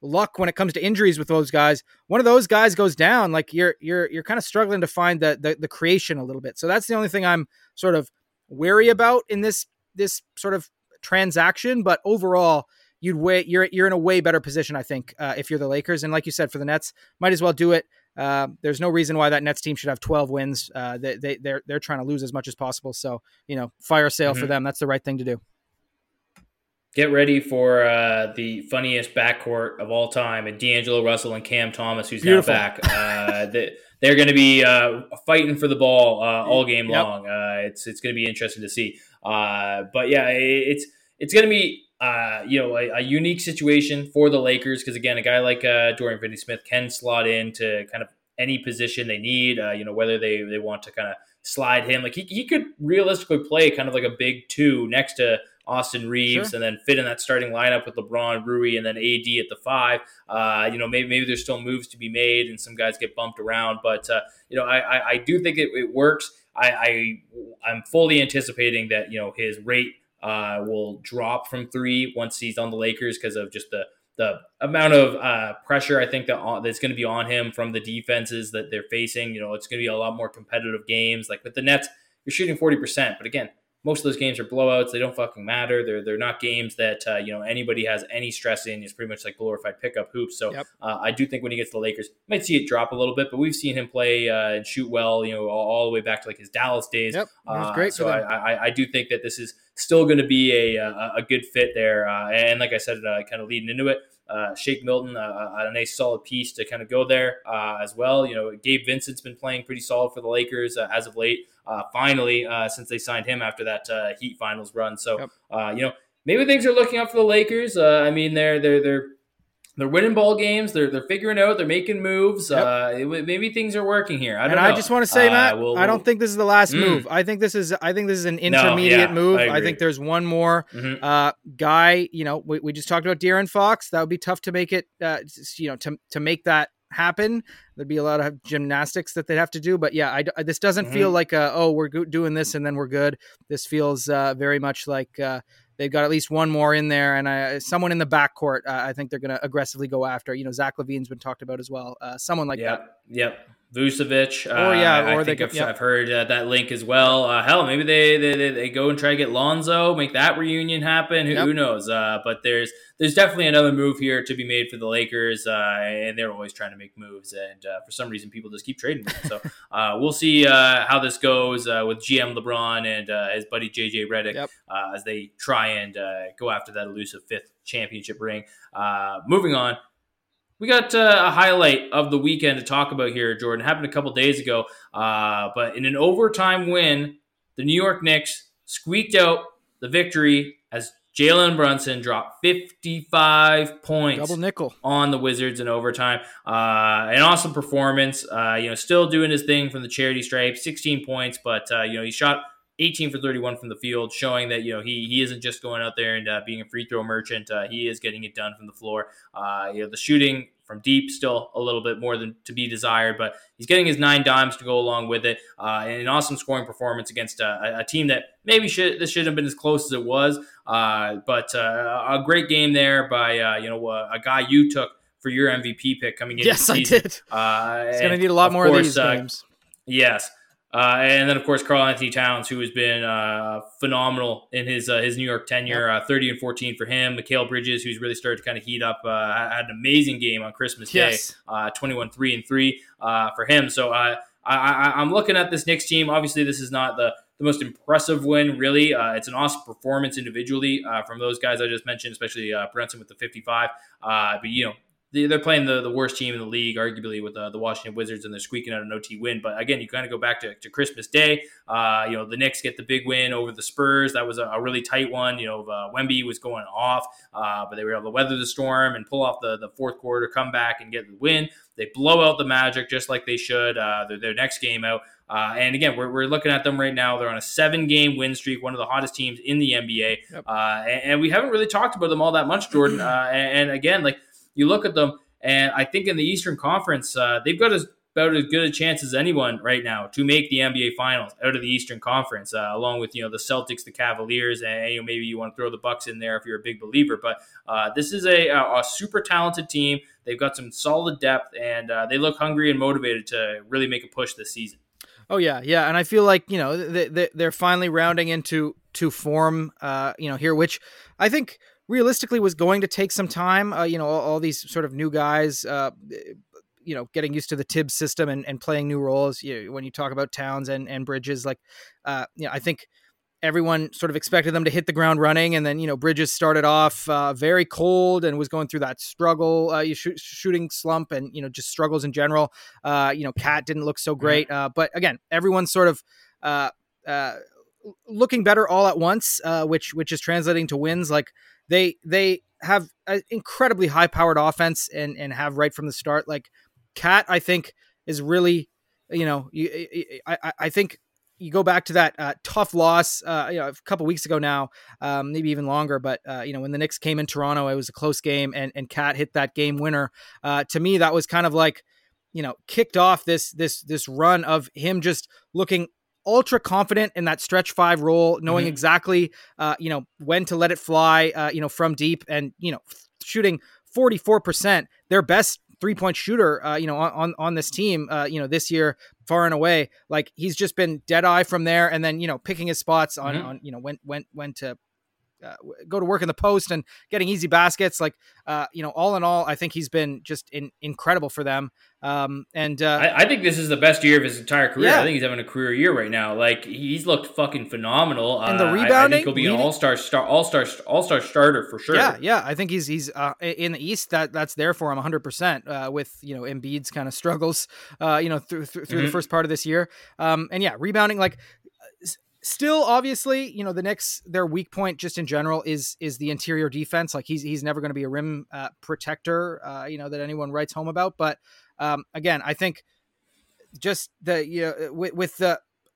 luck when it comes to injuries with those guys. One of those guys goes down, like you're you're you're kind of struggling to find the, the the creation a little bit. So that's the only thing I'm sort of wary about in this this sort of transaction. But overall, you'd way you're you're in a way better position, I think, uh, if you're the Lakers. And like you said, for the Nets, might as well do it. Uh, there's no reason why that Nets team should have twelve wins. Uh, they they they're they're trying to lose as much as possible. So you know, fire sale mm-hmm. for them. That's the right thing to do. Get ready for uh, the funniest backcourt of all time, and D'Angelo Russell and Cam Thomas, who's Beautiful. now back. Uh, they, they're going to be uh, fighting for the ball uh, all game yep. long. Uh, it's it's going to be interesting to see. Uh, but yeah, it, it's it's going to be uh, you know a, a unique situation for the Lakers because again, a guy like uh, Dorian Finney-Smith can slot into kind of any position they need. Uh, you know whether they they want to kind of slide him, like he he could realistically play kind of like a big two next to Austin Reeves, sure. and then fit in that starting lineup with LeBron, Rui, and then A D at the five. Uh, you know, maybe maybe there's still moves to be made, and some guys get bumped around. But uh, you know, I, I I do think it, it works. I, I I'm fully anticipating that you know his rate uh, will drop from three once he's on the Lakers because of just the the amount of uh, pressure I think that on, that's going to be on him from the defenses that they're facing. You know, it's going to be a lot more competitive games. Like with the Nets, you're shooting forty percent, but again, most of those games are blowouts. They don't fucking matter. They're they're not games that uh, you know anybody has any stress in. It's pretty much like glorified pickup hoops. So yep. uh, I do think when he gets to the Lakers, might see it drop a little bit. But we've seen him play uh, and shoot well. You know, all, all the way back to like his Dallas days. Yep, it was great. Uh, so I, I I do think that this is still going to be a, a a good fit there. Uh, and like I said, uh, kind of leading into it. Uh, Shake Milton, uh, a nice solid piece to kind of go there uh, as well. You know, Gabe Vincent's been playing pretty solid for the Lakers uh, as of late. Uh, finally, uh, since they signed him after that uh, Heat finals run, so yep. uh, you know maybe things are looking up for the Lakers. Uh, I mean, they're they're they're they're winning ball games. They're they're figuring out. They're making moves. Yep. Uh, it, maybe things are working here. I don't and know. I just want to say, Matt, uh, we'll, I don't think this is the last mm. move. I think this is I think this is an intermediate no, yeah, move. I, I think there's one more mm-hmm. uh, guy. You know, we, we just talked about De'Aaron Fox. That would be tough to make it. Uh, you know, to to make that happen. There'd be a lot of gymnastics that they'd have to do. But yeah, I, I, this doesn't mm-hmm. feel like a, oh, we're go- doing this and then we're good. This feels uh, very much like uh, they've got at least one more in there. And I, someone in the backcourt, uh, I think they're going to aggressively go after. You know, Zach LaVine's been talked about as well. Uh, someone like yep. that. Yep. Vucevic. Or yeah, uh, or I they think could, I've, yep. I've heard uh, that link as well. Uh, hell, maybe they, they they go and try to get Lonzo, make that reunion happen. Who, yep. who knows? Uh, but there's there's definitely another move here to be made for the Lakers, uh, and they're always trying to make moves. And uh, for some reason, people just keep trading them. So uh, we'll see uh, how this goes uh, with G M LeBron and uh, his buddy J J Redick yep. uh, as they try and uh, go after that elusive fifth championship ring. Uh, moving on. We got uh, a highlight of the weekend to talk about here, Jordan. It happened a couple days ago, uh, but in an overtime win, the New York Knicks squeaked out the victory as Jalen Brunson dropped fifty-five points Double nickel. on the Wizards in overtime. Uh, an awesome performance. Uh, you know, still doing his thing from the charity stripe, sixteen points, but uh, you know he shot eighteen for thirty-one from the field, showing that you know he he isn't just going out there and uh, being a free throw merchant. Uh, he is getting it done from the floor. Uh, you know, the shooting from deep still a little bit more than to be desired, but he's getting his nine dimes to go along with it. Uh, and an awesome scoring performance against a, a team that maybe should this shouldn't have been as close as it was. Uh, but uh, a great game there by uh, you know a, a guy you took for your M V P pick coming in. Yes, I did. Uh, he's going to need a lot of more course, of these uh, games. Yes. Uh, and then, of course, Karl Anthony Towns, who has been uh, phenomenal in his uh, his New York tenure, uh, thirty and fourteen for him. Mikal Bridges, who's really started to kind of heat up, uh, had an amazing game on Christmas yes. Day, uh, twenty-one three and three uh, for him. So uh, I, I, I'm looking at this Knicks team. Obviously, this is not the, the most impressive win, really. Uh, it's an awesome performance individually uh, from those guys I just mentioned, especially uh, Brunson with the fifty-five. Uh, but, you know, they're playing the, the worst team in the league, arguably, with uh, the Washington Wizards, and they're squeaking out an O T win. But again, you kind of go back to, to Christmas Day. Uh, you know, the Knicks get the big win over the Spurs. That was a, a really tight one. You know, uh, Wemby was going off, uh, but they were able to weather the storm and pull off the, the fourth quarter, come back and get the win. They blow out the Magic just like they should. Uh, their, their next game out. Uh, and again, we're, we're looking at them right now. They're on a seven-game win streak, one of the hottest teams in the N B A. Yep. Uh, and, and we haven't really talked about them all that much, Jordan. Uh, and, and again, like you look at them, and I think in the Eastern Conference, uh, they've got as about as good a chance as anyone right now to make the N B A Finals out of the Eastern Conference, uh, along with you know the Celtics, the Cavaliers, and you know, maybe you want to throw the Bucks in there if you're a big believer. But uh, this is a, a super talented team. They've got some solid depth, and uh, they look hungry and motivated to really make a push this season. Oh yeah, yeah, and I feel like you know they, they're finally rounding into to form, uh, you know, here, which I think realistically was going to take some time. Uh, you know, all, all these sort of new guys, uh, you know, getting used to the Tibbs system and, and playing new roles. You know, when you talk about Towns and, and Bridges, like, uh, you know, I think everyone sort of expected them to hit the ground running. And then, you know, Bridges started off uh, very cold and was going through that struggle, uh, you shoot, shooting slump and, you know, just struggles in general. Uh, you know, Cat didn't look so great. Uh, but again, everyone's sort of uh, uh, looking better all at once, uh, which, which is translating to wins. Like they, they have an incredibly high powered offense and, and have right from the start. Like Cat, I think is really, you know, you, I, I think, you go back to that uh, tough loss, uh, you know, a couple weeks ago now, um, maybe even longer. But uh, you know, when the Knicks came in Toronto, it was a close game, and and Cat hit that game winner. Uh, to me, that was kind of like, you know, kicked off this this this run of him just looking ultra confident in that stretch five role, knowing mm-hmm. exactly, uh, you know, when to let it fly, uh, you know, from deep, and you know, shooting forty-four percent, their best three-point shooter, uh, you know, on, on this team, uh, you know, this year, far and away. Like he's just been dead eye from there, and then, you know, picking his spots on, mm-hmm. on you know, when, when, when to uh, go to work in the post and getting easy baskets. Like, uh, you know, all in all, I think he's been just in, incredible for them. Um, and uh, I, I think this is the best year of his entire career. Yeah. I think he's having a career year right now. Like he's looked fucking phenomenal. And the rebounding, uh, I, I think he'll be leading, an all-star star, all-star, all-star starter for sure. Yeah, yeah. I think he's he's uh, in the East. That that's there for him one hundred percent. Uh, with you know Embiid's kind of struggles, uh, you know through through, through mm-hmm. the first part of this year. Um, and yeah, rebounding like. Still, obviously, you know, the Knicks, their weak point just in general is is the interior defense. Like he's he's never going to be a rim uh, protector, uh, you know, that anyone writes home about. But um, again, I think just the you know with, with the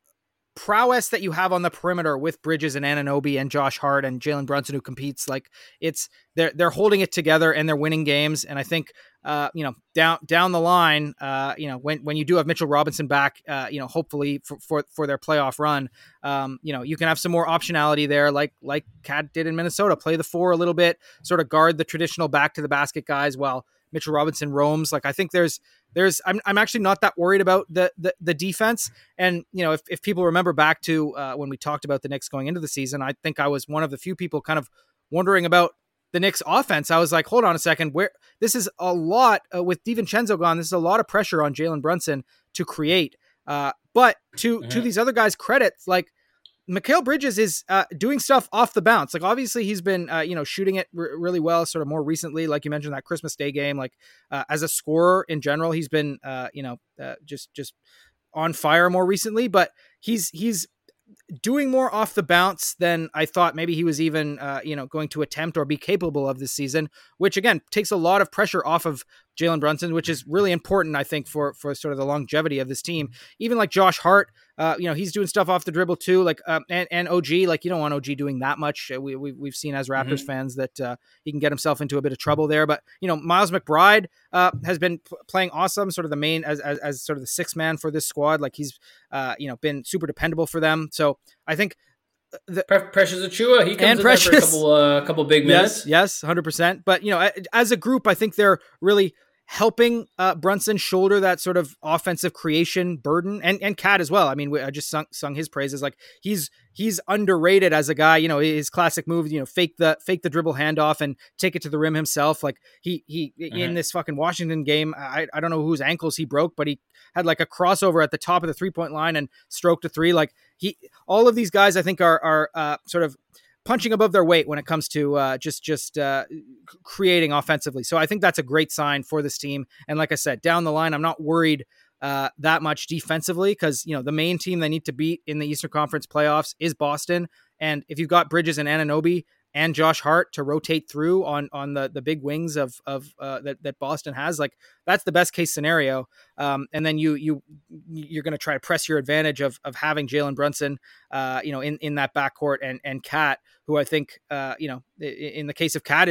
prowess that you have on the perimeter with Bridges and Anunoby and Josh Hart and Jalen Brunson who competes, like it's they're they're holding it together and they're winning games. And I think uh, you know down down the line, uh, you know when when you do have Mitchell Robinson back, uh, you know hopefully for, for for their playoff run, um, you know you can have some more optionality there, like like Cat did in Minnesota, play the four a little bit, sort of guard the traditional back to the basket guys while Mitchell Robinson roams. Like I think there's There's, I'm, I'm actually not that worried about the, the, the defense. And, you know, if, if people remember back to uh, when we talked about the Knicks going into the season, I think I was one of the few people kind of wondering about the Knicks offense. I was like, hold on a second, where this is a lot uh, with DiVincenzo gone. This is a lot of pressure on Jalen Brunson to create. Uh, but to, mm-hmm. to these other guys' credits, like Mikal Bridges is uh, doing stuff off the bounce. Like obviously he's been, uh, you know, shooting it r- really well, sort of more recently, like you mentioned that Christmas Day game, like uh, as a scorer in general, he's been, uh, you know, uh, just, just on fire more recently, but he's, he's doing more off the bounce than I thought maybe he was even, uh, you know, going to attempt or be capable of this season, which again, takes a lot of pressure off of Jalen Brunson, which is really important, I think, for, for sort of the longevity of this team. Even like Josh Hart, uh, you know, he's doing stuff off the dribble too, like, um, and, and O G, like you don't want O G doing that much. We, we, we've seen as Raptors mm-hmm. fans that uh, he can get himself into a bit of trouble there, but you know, Miles McBride uh, has been p- playing awesome, sort of the main, as, as, as sort of the sixth man for this squad. Like he's, uh, you know, been super dependable for them. So I think, The, Precious Achiuwa, he comes in Precious, there for a couple, uh, couple big minutes. Yes, yes, one hundred percent. But, you know, as a group, I think they're really helping uh, Brunson shoulder that sort of offensive creation burden, and and Cat as well. I mean, I just sung, sung his praises. Like he's he's underrated as a guy. You know, his classic move, you know, fake the fake the dribble handoff and take it to the rim himself. Like he he mm-hmm. in this fucking Washington game, I I don't know whose ankles he broke, but he had like a crossover at the top of the three point line and stroked a three. Like he, all of these guys, I think are are uh, sort of punching above their weight when it comes to uh, just just uh, creating offensively. So I think that's a great sign for this team. And like I said, down the line, I'm not worried uh, that much defensively because, you know, the main team they need to beat in the Eastern Conference playoffs is Boston. And if you've got Bridges and Anunoby and Josh Hart to rotate through on on the the big wings of of uh, that that Boston has, like that's the best case scenario. Um, and then you you you're going to try to press your advantage of of having Jalen Brunson, uh, you know, in in that backcourt and and Cat, who I think uh, you know in the case of Cat is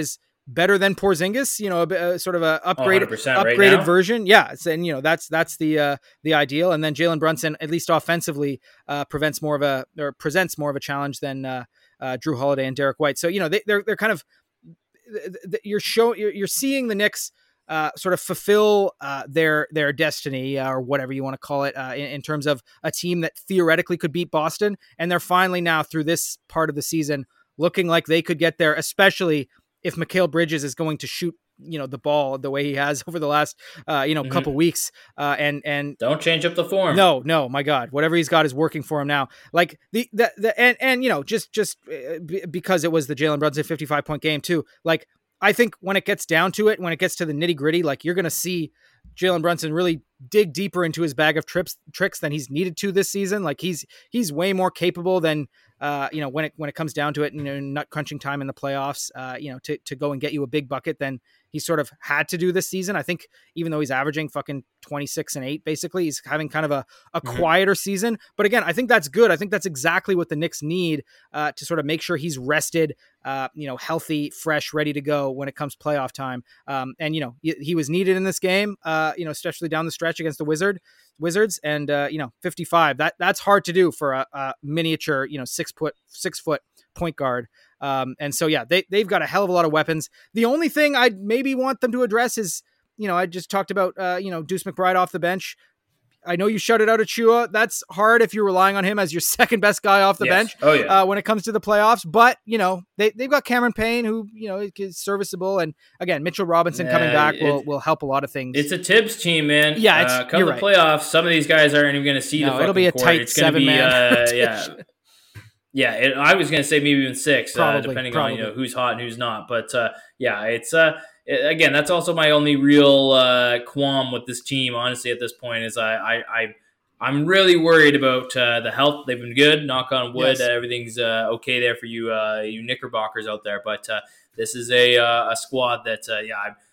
better than Porzingis, you know, a, a sort of a upgraded, oh, upgraded right version. Yeah. And, you know, that's, that's the, uh, the ideal. And then Jalen Brunson, at least offensively, uh, prevents more of a, or presents more of a challenge than, uh, uh, Drew Holiday and Derek White. So, you know, they, they're, they're kind of, you're showing, you're, you're seeing the Knicks, uh, sort of fulfill, uh, their, their destiny, uh, or whatever you want to call it, uh, in, in terms of a team that theoretically could beat Boston. And they're finally now through this part of the season looking like they could get there, especially if Mikal Bridges is going to shoot, you know, the ball the way he has over the last, uh, you know, mm-hmm. couple weeks. Uh, and, and don't change up the form. No, no, my God, whatever he's got is working for him now. Like the, the, the, and, and, you know, just, just because it was the Jalen Brunson fifty-five point game too. Like, I think when it gets down to it, when it gets to the nitty gritty, like you're going to see Jalen Brunson really dig deeper into his bag of trips, tricks than he's needed to this season. Like he's, he's way more capable than, uh, you know, when it, when it comes down to it, you know, nut crunching time in the playoffs, uh, you know, to, to go and get you a big bucket than he sort of had to do this season. I think even though he's averaging fucking twenty-six and eight, basically he's having kind of a, a mm-hmm. quieter season, but again, I think that's good. I think that's exactly what the Knicks need, uh, to sort of make sure he's rested, uh, you know, healthy, fresh, ready to go when it comes playoff time. Um, and, you know, he, he was needed in this game, uh, you know, especially down the stretch against the Wizard Wizards and, uh, you know, fifty-five, that that's hard to do for a, a miniature, you know, six foot, six foot point guard. Um, and so, yeah, they, they've got a hell of a lot of weapons. The only thing I'd maybe want them to address is, you know, I just talked about, uh, you know, Deuce McBride off the bench. I know you shouted out Achua. That's hard if you're relying on him as your second best guy off the yes. bench oh, yeah. uh, when it comes to the playoffs. But, you know, they, they've got Cameron Payne, who, you know, is serviceable. And again, Mitchell Robinson yeah, coming back will, will help a lot of things. It's a Tibbs team, man. Yeah, it's, uh, come you're the right. playoffs, some of these guys aren't even going to see no, the fucking it'll be a court. tight it's seven be, man. Uh, yeah. Yeah, it, I was going to say maybe even six, probably, uh, depending probably. on you know who's hot and who's not. But uh, yeah, it's uh, it, again that's also my only real uh, qualm with this team. Honestly, at this point, is I I, I I'm really worried about uh, the health. They've been good, knock on wood, yes. that everything's uh, okay there for you uh, you Knickerbockers out there. But uh, this is a uh, a squad that uh, yeah. I,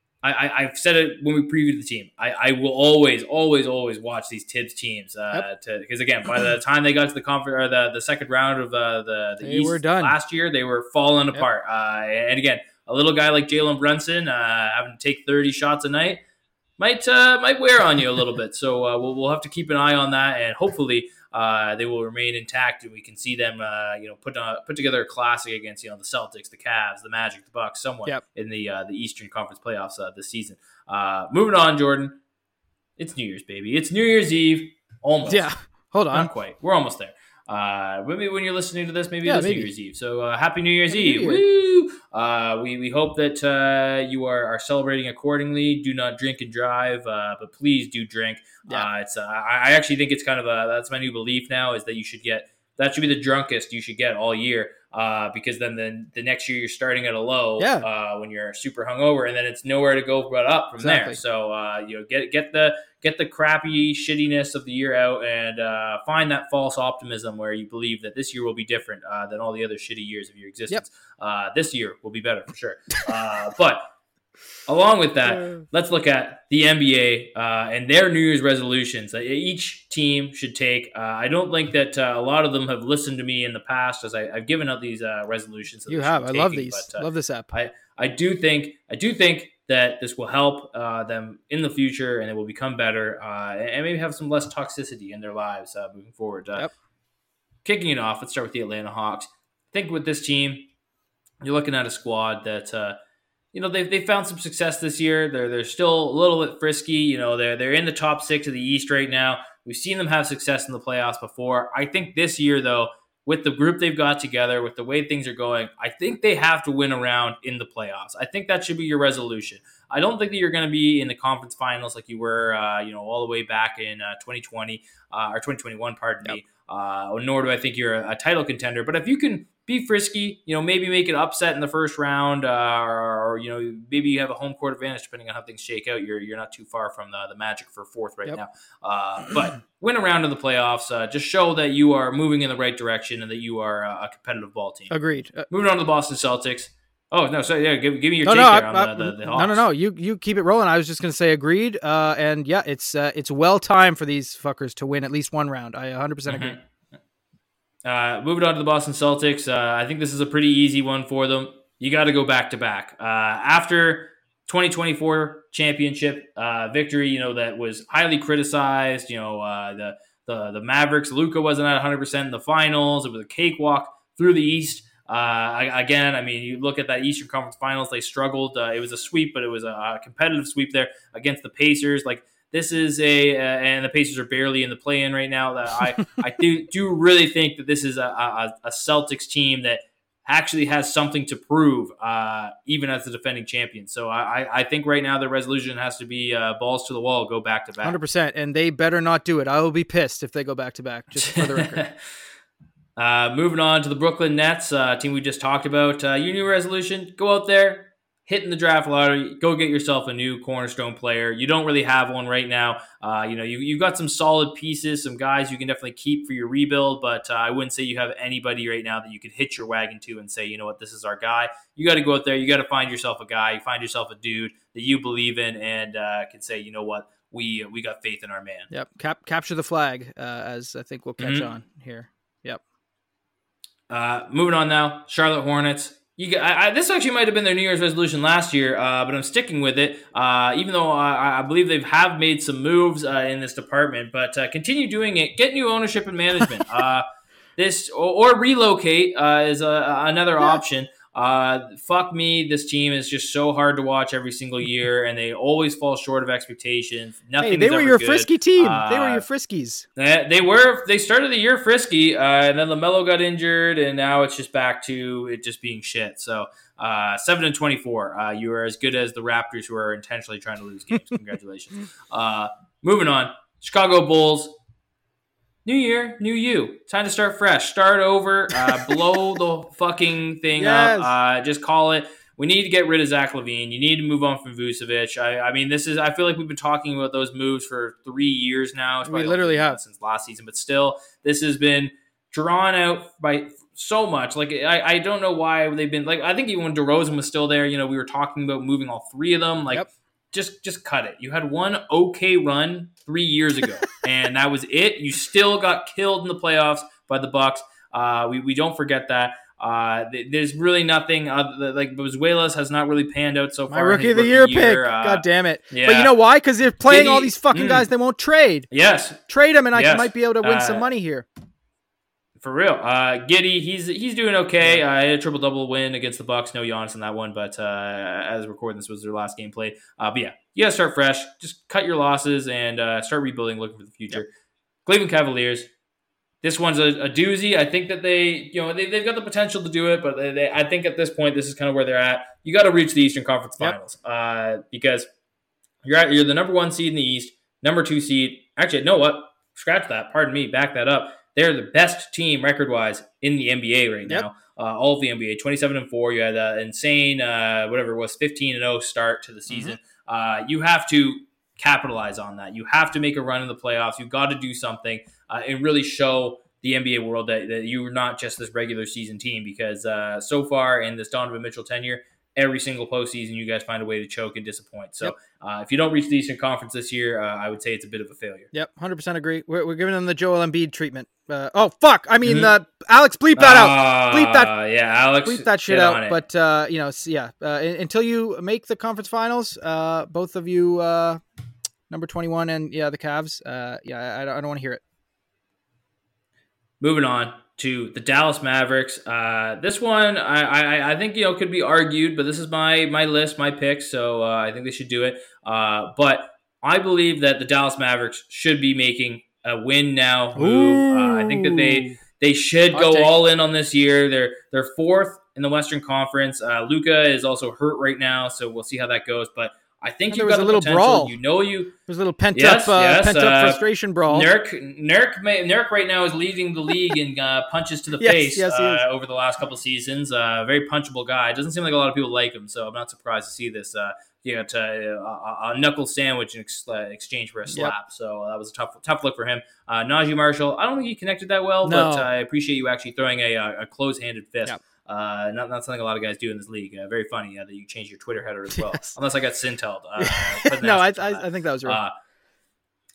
I, I've said it when we previewed the team. I, I will always, always, always watch these Tibbs teams uh, to because again, by the time they got to the conference or the, the second round of uh, the the they East were done. last year, they were falling yep. apart. Uh, and again, a little guy like Jalen Brunson uh, having to take thirty shots a night might uh, might wear on you a little bit. So uh, we'll we'll have to keep an eye on that, and hopefully uh, they will remain intact, and we can see them uh, you know put uh, put together a classic against you know the Celtics, the Cavs, the Magic, the Bucks, someone yep. in the uh, the Eastern Conference playoffs uh, this season. Uh, moving on, Jordan. It's New Year's, baby. It's New Year's Eve. Almost. Yeah. Hold on. Not quite. We're almost there. Uh, maybe when you're listening to this, maybe yeah, it is maybe. New Year's Eve. So uh, happy New Year's happy Eve. New Year. Woo! Uh, we, we hope that uh, you are, are celebrating accordingly. Do not drink and drive, uh, but please do drink. Yeah. Uh, it's uh, I, I actually think it's kind of a, that's my new belief now, is that you should get, that should be the drunkest you should get all year. Uh, because then the, the next year you're starting at a low yeah. uh, when you're super hungover, and then it's nowhere to go but up from exactly. there. So uh, you know, get get the get the crappy shittiness of the year out, and uh, find that false optimism where you believe that this year will be different uh, than all the other shitty years of your existence. Yep. Uh, this year will be better for sure. Uh, but along with that, let's look at the N B A uh, and their New Year's resolutions that each team should take. Uh, I don't think that uh, a lot of them have listened to me in the past, as I, I've given out these uh, resolutions. That you have. I taking, love these. But, uh, love this app. I, I do think I do think that this will help uh, them in the future, and it will become better, uh, and maybe have some less toxicity in their lives uh, moving forward. Uh, yep. Kicking it off, let's start with the Atlanta Hawks. I think with this team, you're looking at a squad that. Uh, You know, they've, they've found some success this year. They're they're still a little bit frisky. You know, they're they're in the top six of the East right now. We've seen them have success in the playoffs before. I think this year, though, with the group they've got together, with the way things are going, I think they have to win a round in the playoffs. I think that should be your resolution. I don't think that you're going to be in the conference finals like you were, uh, you know, all the way back in uh, twenty twenty uh, or twenty twenty-one, pardon yep. me. Uh, nor do I think you're a, a title contender. But if you can be frisky, you know, maybe make an upset in the first round, uh, or, or you know, maybe you have a home court advantage depending on how things shake out. You're you're not too far from the, the Magic for fourth right yep. now. Uh, but win a round in the playoffs. Uh, just show that you are moving in the right direction and that you are a, a competitive ball team. Agreed. Uh, Moving on to the Boston Celtics. Oh no! So yeah, give, give me your no, take no, there I, on I, the, the, the Hawks. No, no, no. You you keep it rolling. I was just going to say agreed. Uh, and yeah, it's uh, it's well timed for these fuckers to win at least one round. I one hundred percent agree. Uh, moving on to the Boston Celtics, uh, I think this is a pretty easy one for them. you got to go back to back. Uh, after twenty twenty-four championship uh, victory, you know, that was highly criticized. You know, uh, the the the Mavericks, Luka wasn't at one hundred percent in the finals. It was a cakewalk through the East. Uh, again, I mean, you look at that Eastern Conference Finals, they struggled. Uh, it was a sweep, but it was a, a competitive sweep there against the Pacers. Like, this is a, uh, and the Pacers are barely in the play-in right now. That I, I do do really think that this is a, a, a Celtics team that actually has something to prove, uh, even as the defending champion. So I, I think right now the resolution has to be uh, balls to the wall, go back to back. one hundred percent, and they better not do it. I will be pissed if they go back to back, just for the record. uh, moving on to the Brooklyn Nets, uh, team we just talked about. Uh, your new resolution, go out there, hit in the draft lottery, go get yourself a new cornerstone player. You don't really have one right now. Uh, you know, you, you've got some solid pieces, some guys you can definitely keep for your rebuild, but uh, I wouldn't say you have anybody right now that you could hitch your wagon to and say, you know what, this is our guy. You got to go out there. You got to find yourself a guy. You find yourself a dude that you believe in and uh, can say, you know what, we we got faith in our man. Yep. Cap- capture the flag, uh, as I think we'll catch mm-hmm. on here. Yep. Uh, moving on now, Charlotte Hornets. You get, I, I, this actually might have been their New Year's resolution last year, uh, but I'm sticking with it, uh, even though I, I believe they have made some moves uh, in this department. But uh, continue doing it. Get new ownership and management. uh, this or, or relocate uh, is a, another yeah. option. Uh, fuck me, this team is just so hard to watch every single year, and they always fall short of expectations. Nothing. Hey, they were your good. frisky team. Uh, they were your friskies. They, they were. They started the year frisky, uh, and then LaMelo got injured, and now it's just back to it just being shit. So uh, seven and twenty-four. Uh, you are as good as the Raptors, who are intentionally trying to lose games. Congratulations. Uh, moving on, Chicago Bulls. New year, new you. Time to start fresh. Start over. Uh, blow the fucking thing yes. up. Uh, just call it. We need to get rid of Zach LaVine. You need to move on from Vucevic. I, I mean, this is. I feel like we've been talking about those moves for three years now. It's we literally have since last season, but still, this has been drawn out by so much. Like I, I don't know why they've been like. I think even when DeRozan was still there, you know, we were talking about moving all three of them. Like. Yep. Just just cut it. You had one okay run three years ago, and that was it. You still got killed in the playoffs by the Bucks. Uh, we we don't forget that. Uh, th- there's really nothing other, like Bazuelos has not really panned out so far. My rookie of the year pick. Uh, God damn it! Yeah. But you know why? Because they're playing Giddy, all these fucking mm. guys they won't trade. Yes, trade them, and I yes. might be able to win uh, some money here. For real, uh, Giddy, he's he's doing okay. Uh, he had a triple double win against the Bucks. No Giannis in that one, but uh, as recording, this was their last game played. Uh, but yeah, you gotta start fresh. Just cut your losses and uh, start rebuilding, looking for the future. Yep. Cleveland Cavaliers. This one's a, a doozy. I think that they, you know, they, they've got the potential to do it, but they, they, I think at this point, this is kind of where they're at. You got to reach the Eastern Conference Finals yep. uh, because you're at, you're the number one seed in the East, number two seed. Actually, you know what? Scratch that. Pardon me. Back that up. They're the best team record-wise in the N B A right now. Yep. Uh, all of the N B A, twenty-seven and four. You had an insane, uh, whatever it was, fifteen and oh start to the season. Mm-hmm. Uh, you have to capitalize on that. You have to make a run in the playoffs. You've got to do something uh, and really show the N B A world that, that you're not just this regular season team because uh, so far in this Donovan Mitchell tenure, every single postseason, you guys find a way to choke and disappoint. So yep. uh, if you don't reach the Eastern Conference this year, uh, I would say it's a bit of a failure. Yep, one hundred percent agree. We're, we're giving them the Joel Embiid treatment. Uh, oh, fuck. I mean, mm-hmm. uh, Alex, bleep that uh, out. Bleep that. Yeah, Alex. Bleep that shit out. But, uh, you know, yeah, uh, until you make the conference finals, uh, both of you, uh, number twenty-one and, yeah, the Cavs, uh, yeah, I, I don't want to hear it. Moving on to the Dallas Mavericks. Uh, this one, I, I I think, you know, could be argued, but this is my my list, my pick, so uh, I think they should do it. Uh, but I believe that the Dallas Mavericks should be making a win now move. Uh, I think that they they should go all in on this year. They're they're fourth in the Western Conference. Uh, Luka is also hurt right now, so we'll see how that goes. But I think you've got a little potential. Brawl. You know you. There's a little pent yes, up, uh, yes, pent up uh, frustration brawl. Nurk, Nurk, Nurk right now is leading the league in uh, punches to the yes, face yes, uh, over the last couple seasons. Uh, very punchable guy. It doesn't seem like a lot of people like him, so I'm not surprised to see this. Uh, you know, to, uh, a knuckle sandwich in ex- uh, exchange for a slap. Yep. So that was a tough, tough look for him. Uh, Najee Marshall. I don't think he connected that well, no. but uh, I appreciate you actually throwing a, a close-handed fist. Yep. Uh, not, not something a lot of guys do in this league. Uh, very funny uh, that you changed your Twitter header as well. Yes. Unless I got Sinteled. Uh, no, I, I, I think that was right. Uh,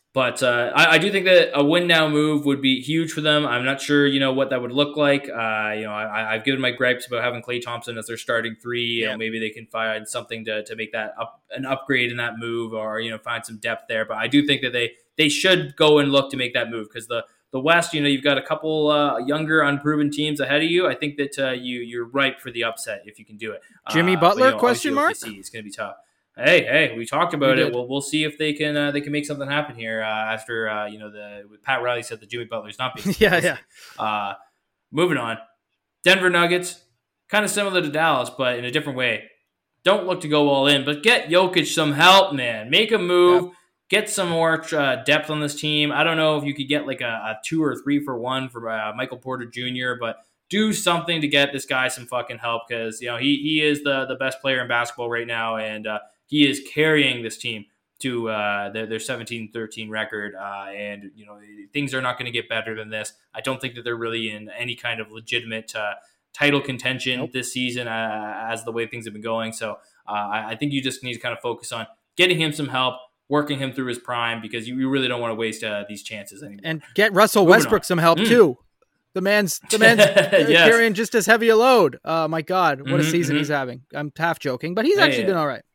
But uh, I, I do think that a win now move would be huge for them. I'm not sure, you know, what that would look like. Uh, you know, I, I've given my gripes about having Klay Thompson as their starting three. Yeah. You know, maybe they can find something to, to make that up an upgrade in that move, or you know, find some depth there. But I do think that they they should go and look to make that move, because the the West, you know, you've got a couple uh, younger, unproven teams ahead of you. I think that uh, you you're ripe for the upset if you can do it. Jimmy uh, Butler? But, you know, question mark. It's going to be tough. Hey, hey, we talked about we it. We'll we'll see if they can uh, they can make something happen here uh, after uh, you know the Pat Riley said that Jimmy Butler's not being yeah yeah. Uh, moving on, Denver Nuggets, kind of similar to Dallas, but in a different way. Don't look to go all in, but get Jokic some help, man. Make a move. Yep. Get some more uh, depth on this team. I don't know if you could get like a, a two or three for one for uh, Michael Porter Junior, but do something to get this guy some fucking help, because you know he he is the the best player in basketball right now, and uh, he is carrying this team to uh, their, their seventeen thirteen record, uh, and you know things are not going to get better than this. I don't think that they're really in any kind of legitimate uh, title contention nope. this season uh, as the way things have been going. So uh, I, I think you just need to kind of focus on getting him some help, working him through his prime, because you, you really don't want to waste uh, these chances anymore. And get Russell Moving Westbrook on. some help mm. too. The man's the man's yes. carrying just as heavy a load. Uh, my God, what mm-hmm, a season mm-hmm. he's having. I'm half joking, but he's hey, actually yeah. been all right.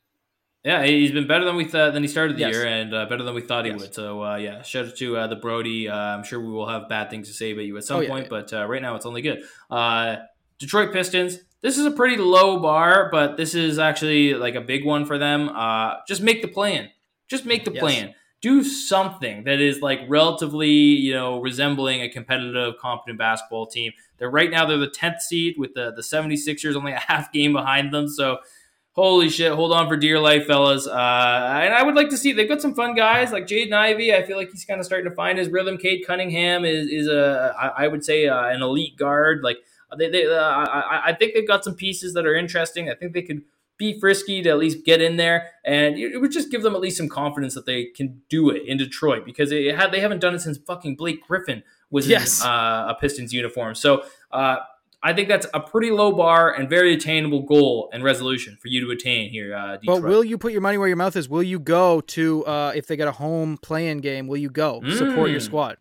Yeah, he's been better than we thought than he started the yes. year, and uh, better than we thought he yes. would. So uh, yeah, shout out to uh, the Brody. Uh, I'm sure we will have bad things to say about you at some oh, yeah, point, yeah. but uh, right now it's only good. Uh, Detroit Pistons. This is a pretty low bar, but this is actually like a big one for them. Uh, just make the plan. Just make the yes. plan. Do something that is like relatively, you know, resembling a competitive, competent basketball team. They're right now, they're the tenth seed with the, the seventy-sixers only a half game behind them. So holy shit, hold on for dear life, fellas. Uh, and I would like to see, they've got some fun guys like Jaden Ivey. I feel like he's kind of starting to find his rhythm. Cade Cunningham is, is a, I would say uh, an elite guard. Like they, they uh, I, I think they've got some pieces that are interesting. I think they could be frisky to at least get in there, and it would just give them at least some confidence that they can do it in Detroit, because they had they haven't done it since fucking Blake Griffin was yes. in uh, a Pistons uniform. So uh, I think that's a pretty low bar and very attainable goal and resolution for you to attain here, uh, Detroit. But will you put your money where your mouth is? Will you go to uh, if they get a home play-in game? Will you go mm. support your squad?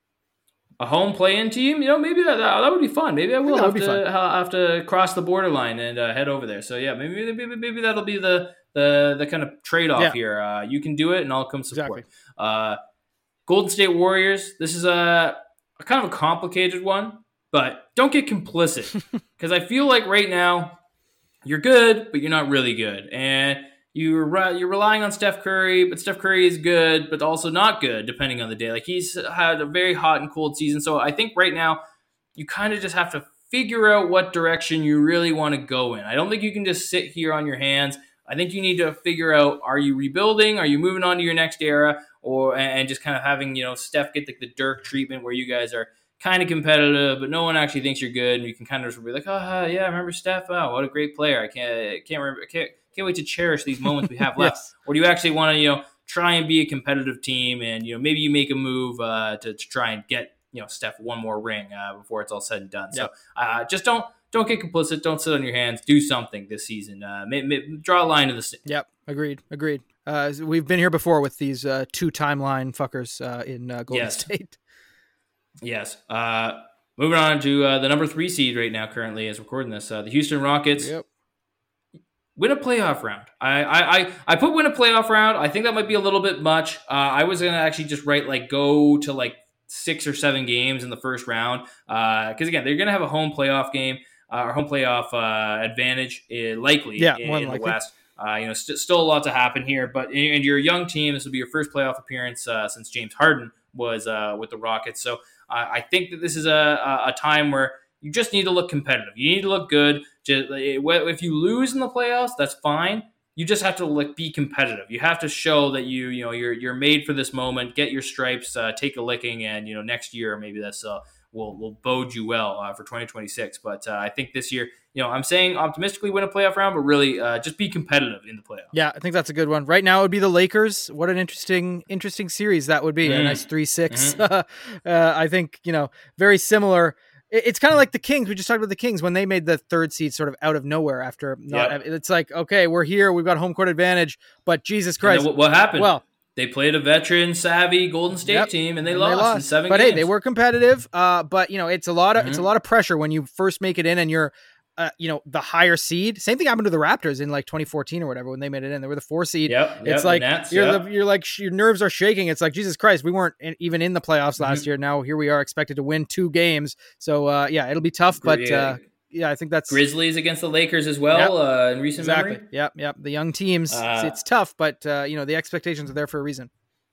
A home play-in team, you know, maybe that that would be fun. Maybe I will I have to have to cross the borderline and uh, head over there. So yeah, maybe maybe, maybe that'll be the the the kind of trade-off yeah. here. Uh, you can do it, and I'll come support. Exactly. Uh, Golden State Warriors. This is a, a kind of a complicated one, but don't get complicit, because I feel like right now you're good, but you're not really good, and You're you're relying on Steph Curry, but Steph Curry is good, but also not good, depending on the day. Like, he's had a very hot and cold season. So I think right now you kind of just have to figure out what direction you really want to go in. I don't think you can just sit here on your hands. I think you need to figure out, are you rebuilding? Are you moving on to your next era? Or and just kind of having, you know, Steph get the, the Dirk treatment where you guys are kind of competitive, but no one actually thinks you're good. And you can kind of just be like, oh, yeah, I remember Steph. Oh, what a great player. I can't, I can't remember. I can't, Can't wait to cherish these moments we have left. yes. Or do you actually want to, you know, try and be a competitive team, and you know maybe you make a move uh, to, to try and get you know Steph one more ring uh, before it's all said and done. Yep. So uh, just don't don't get complicit. Don't sit on your hands. Do something this season. Uh, may, may, draw a line in the sand. Yep, agreed, agreed. Uh, we've been here before with these uh, two timeline fuckers uh, in uh, Golden yes. State. Yes. Uh, moving on to uh, the number three seed right now, currently as recording this, uh, the Houston Rockets. Yep. Win a playoff round. I, I I put win a playoff round. I think that might be a little bit much. Uh, I was going to actually just write like go to like six or seven games in the first round. Because uh, again, they're going to have a home playoff game uh, or home playoff uh, advantage uh, likely yeah, in, in likely. the West. Uh, you know, st- still a lot to happen here. But and you're a young team. This will be your first playoff appearance uh, since James Harden was uh, with the Rockets. So uh, I think that this is a, a time where you just need to look competitive. You need to look good. Just, if you lose in the playoffs, that's fine. You just have to like be competitive. You have to show that you you know you're you're made for this moment. Get your stripes, uh, take a licking, and you know next year maybe that's uh, will will bode you well uh, for twenty twenty-six. But uh, I think this year, you know, I'm saying optimistically win a playoff round, but really uh, just be competitive in the playoffs. Yeah, I think that's a good one. Right now, it would be the Lakers. What an interesting interesting series that would be. Mm. A nice three six. Mm-hmm. uh, I think you know very similar. It's kind of like the Kings. We just talked about the Kings when they made the third seed sort of out of nowhere after not, yep. It's like, okay, we're here. We've got home court advantage, but Jesus Christ. What, what happened? Well, they played a veteran savvy Golden State yep. team and they, and lost, they lost in seven but games. Hey, they were competitive. Uh, but you know, it's a lot of, mm-hmm. it's a lot of pressure when you first make it in and you're, uh, you know, the higher seed. Same thing happened to the Raptors in like twenty fourteen or whatever, when they made it in, they were the four seed. Yep, it's yep, like, Nets, you're yep. the, you're like, your nerves are shaking. It's like, Jesus Christ, we weren't in, even in the playoffs last mm-hmm. year. Now here we are expected to win two games. So uh, yeah, it'll be tough, but uh, yeah, I think that's Grizzlies against the Lakers as well. Yep. Uh, in recent exactly. memory. Yep. Yep. The young teams, uh, it's, it's tough, but uh, you know, the expectations are there for a reason.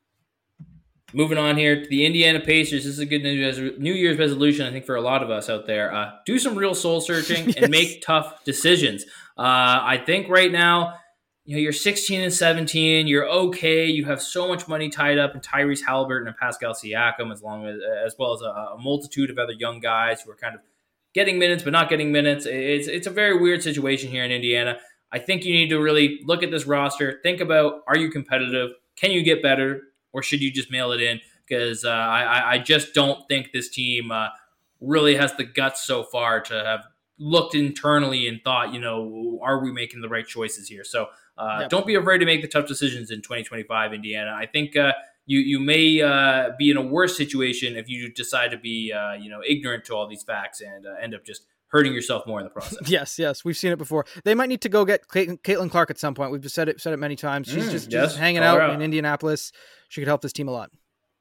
Moving on here to the Indiana Pacers. This is a good New Year's resolution, I think, for a lot of us out there. Uh, do some real soul searching yes. and make tough decisions. Uh, I think right now, you know, you're sixteen and seventeen. You're okay. You have so much money tied up in Tyrese Halliburton and Pascal Siakam, as long as as well as a, a multitude of other young guys who are kind of getting minutes but not getting minutes. It's it's a very weird situation here in Indiana. I think you need to really look at this roster. Think about, are you competitive? Can you get better? Or should you just mail it in? Because uh, I, I just don't think this team uh, really has the guts so far to have looked internally and thought, you know, are we making the right choices here? So uh, yep. don't be afraid to make the tough decisions in twenty twenty-five, Indiana. I think uh, you you may uh, be in a worse situation if you decide to be, uh, you know, ignorant to all these facts and uh, end up just hurting yourself more in the process. Yes, yes, we've seen it before. They might need to go get Caitlin Clark at some point. We've just said it said it many times. She's mm, just, yes, just hanging out, out in Indianapolis. She could help this team a lot.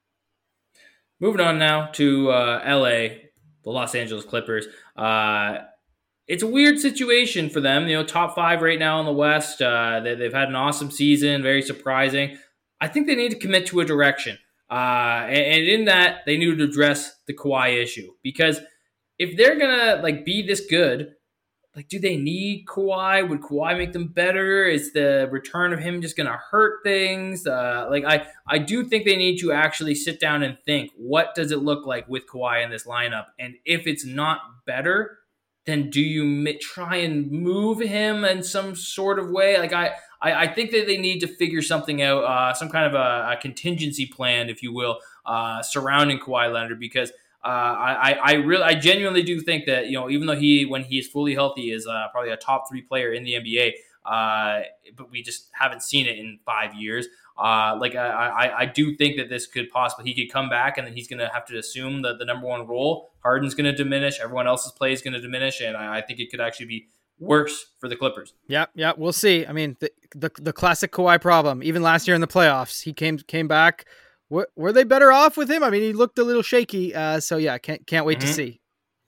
Moving on now to uh, L A, the Los Angeles Clippers. Uh, it's a weird situation for them. You know, top five right now in the West. Uh, they, they've had an awesome season, very surprising. I think they need to commit to a direction. Uh, and, and in that, they need to address the Kawhi issue. Because if they're going to like be this good, like, do they need Kawhi? Would Kawhi make them better? Is the return of him just going to hurt things? Uh, like, I, I do think they need to actually sit down and think, what does it look like with Kawhi in this lineup? And if it's not better, then do you try and move him in some sort of way? Like, I, I, I think that they need to figure something out, uh, some kind of a, a contingency plan, if you will, uh, surrounding Kawhi Leonard, because Uh, I, I really, I genuinely do think that, you know, even though he, when he is fully healthy, is uh, probably a top three player in the N B A, uh, but we just haven't seen it in five years. Uh, like I, I, I do think that this could possibly, he could come back and then he's going to have to assume the, the number one role. Harden's going to diminish, everyone else's play is going to diminish, and I, I think it could actually be worse for the Clippers. Yeah, yeah, we'll see. I mean, the the, the classic Kawhi problem. Even last year in the playoffs, he came came back. Were they better off with him? I mean, he looked a little shaky. Uh, so, yeah, can't can't wait mm-hmm. to see.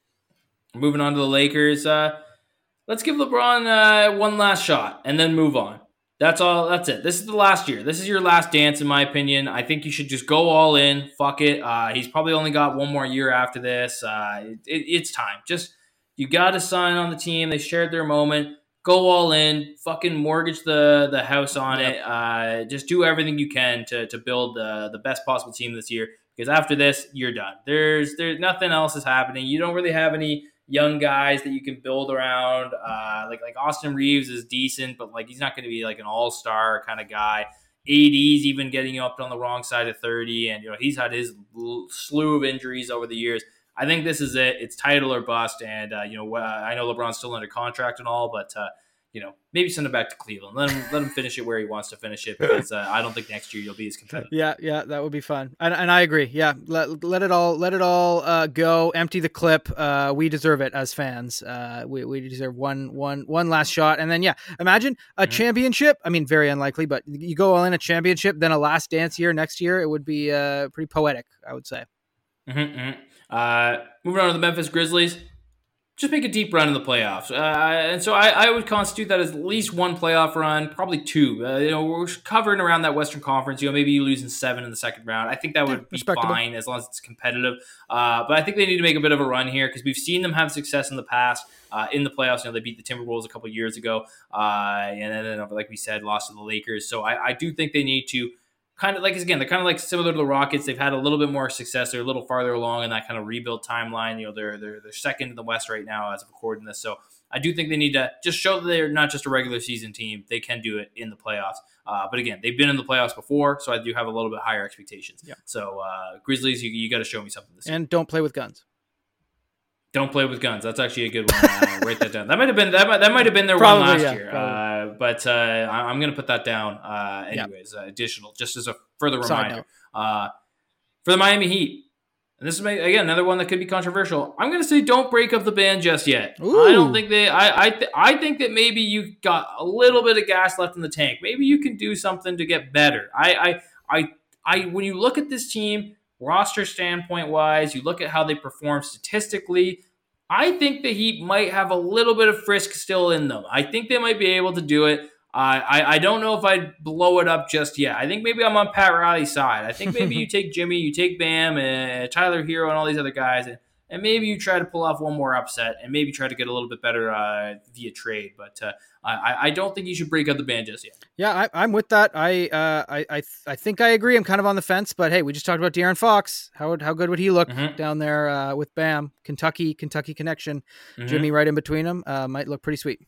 Moving on to the Lakers. Uh, let's give LeBron uh, one last shot and then move on. That's all. That's it. This is the last year. This is your last dance, in my opinion. I think you should just go all in. Fuck it. Uh, he's probably only got one more year after this. Uh, it, it, it's time. Just, you got to sign on the team. They shared their moment. Go all in, fucking mortgage the the house on yep. it. Uh, just do everything you can to to build the the best possible team this year. Because after this, you're done. There's there's nothing else is happening. You don't really have any young guys that you can build around. Uh, like like Austin Reeves is decent, but like he's not going to be like an all star kind of guy. A D's even getting up on the wrong side of thirty, and you know he's had his slew of injuries over the years. I think this is it. It's title or bust. And, uh, you know, uh, I know LeBron's still under contract and all, but, uh, you know, maybe send him back to Cleveland. Let him let him finish it where he wants to finish it, because uh, I don't think next year you'll be as competitive. Yeah, yeah, that would be fun. And, and I agree. Yeah, let let it all let it all uh, go. Empty the clip. Uh, we deserve it as fans. Uh, we we deserve one one one last shot. And then yeah, imagine a mm-hmm. championship. I mean, very unlikely, but you go all in a championship, then a last dance year next year. It would be uh, pretty poetic, I would say. Mm-hmm, mm-hmm. Uh, moving on to the Memphis Grizzlies, just make a deep run in the playoffs. Uh, and so I, I would constitute that as at least one playoff run, probably two. Uh, you know, we're covering around that Western Conference. You know, maybe you lose in seven in the second round. I think that would yeah, be fine as long as it's competitive. Uh, but I think they need to make a bit of a run here, because we've seen them have success in the past uh, in the playoffs. You know, they beat the Timberwolves a couple years ago, uh, and then, like we said, lost to the Lakers. So I, I do think they need to kind of like, again, they're kind of like similar to the Rockets. They've had a little bit more success. They're a little farther along in that kind of rebuild timeline. You know, they're they're they're second in the West right now as of recording this. So I do think they need to just show that they're not just a regular season team. They can do it in the playoffs. Uh, but again, they've been in the playoffs before, so I do have a little bit higher expectations. Yeah. So uh, Grizzlies, you, you got to show me something this year. And don't play with guns. Don't play with guns. That's actually a good one. Uh, write that down. That might have been that might that might have been their probably, one last yeah, year. Uh, but uh, I, I'm going to put that down. Uh, anyways, yep. uh, additional, just as a further reminder uh, for the Miami Heat. And this is again another one that could be controversial. I'm going to say don't break up the band just yet. Ooh. I don't think they. I I, th- I think that maybe you got a little bit of gas left in the tank. Maybe you can do something to get better. I I I, I when you look at this team. Roster standpoint wise, you look at how they perform statistically, I think the Heat might have a little bit of frisk still in them. I think they might be able to do it. Uh, I, I don't know if I'd blow it up just yet. I think maybe I'm on Pat Riley's side. I think maybe you take Jimmy, you take Bam, and Tyler Hero and all these other guys, and, and maybe you try to pull off one more upset and maybe try to get a little bit better uh, via trade. But uh, I, I don't think you should break up the band just yet. Yeah, I, I'm with that. I, uh, I I I think I agree. I'm kind of on the fence, but hey, we just talked about De'Aaron Fox. How would, how good would he look mm-hmm. down there uh, with Bam? Kentucky, Kentucky connection. Mm-hmm. Jimmy right in between them uh, might look pretty sweet.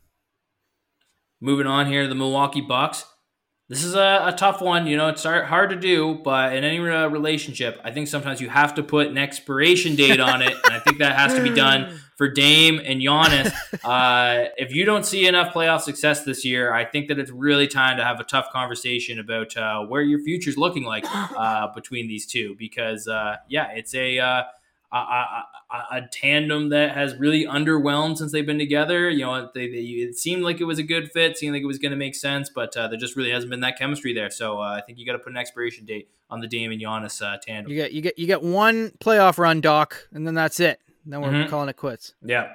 Moving on here to the Milwaukee Bucks. This is a, a tough one. You know, it's hard to do, but in any uh, relationship, I think sometimes you have to put an expiration date on it, and I think that has to be done for Dame and Giannis. Uh, if you don't see enough playoff success this year, I think that it's really time to have a tough conversation about uh, where your future's looking like uh, between these two, because, uh, yeah, it's a... Uh, A, a, a tandem that has really underwhelmed since they've been together. You know, they, they, it seemed like it was a good fit, seemed like it was going to make sense, but uh, there just really hasn't been that chemistry there. So uh, I think you got to put an expiration date on the Dame and Giannis uh, tandem. You get you get you get one playoff run, Doc, and then that's it. And then we're mm-hmm. calling it quits. Yeah.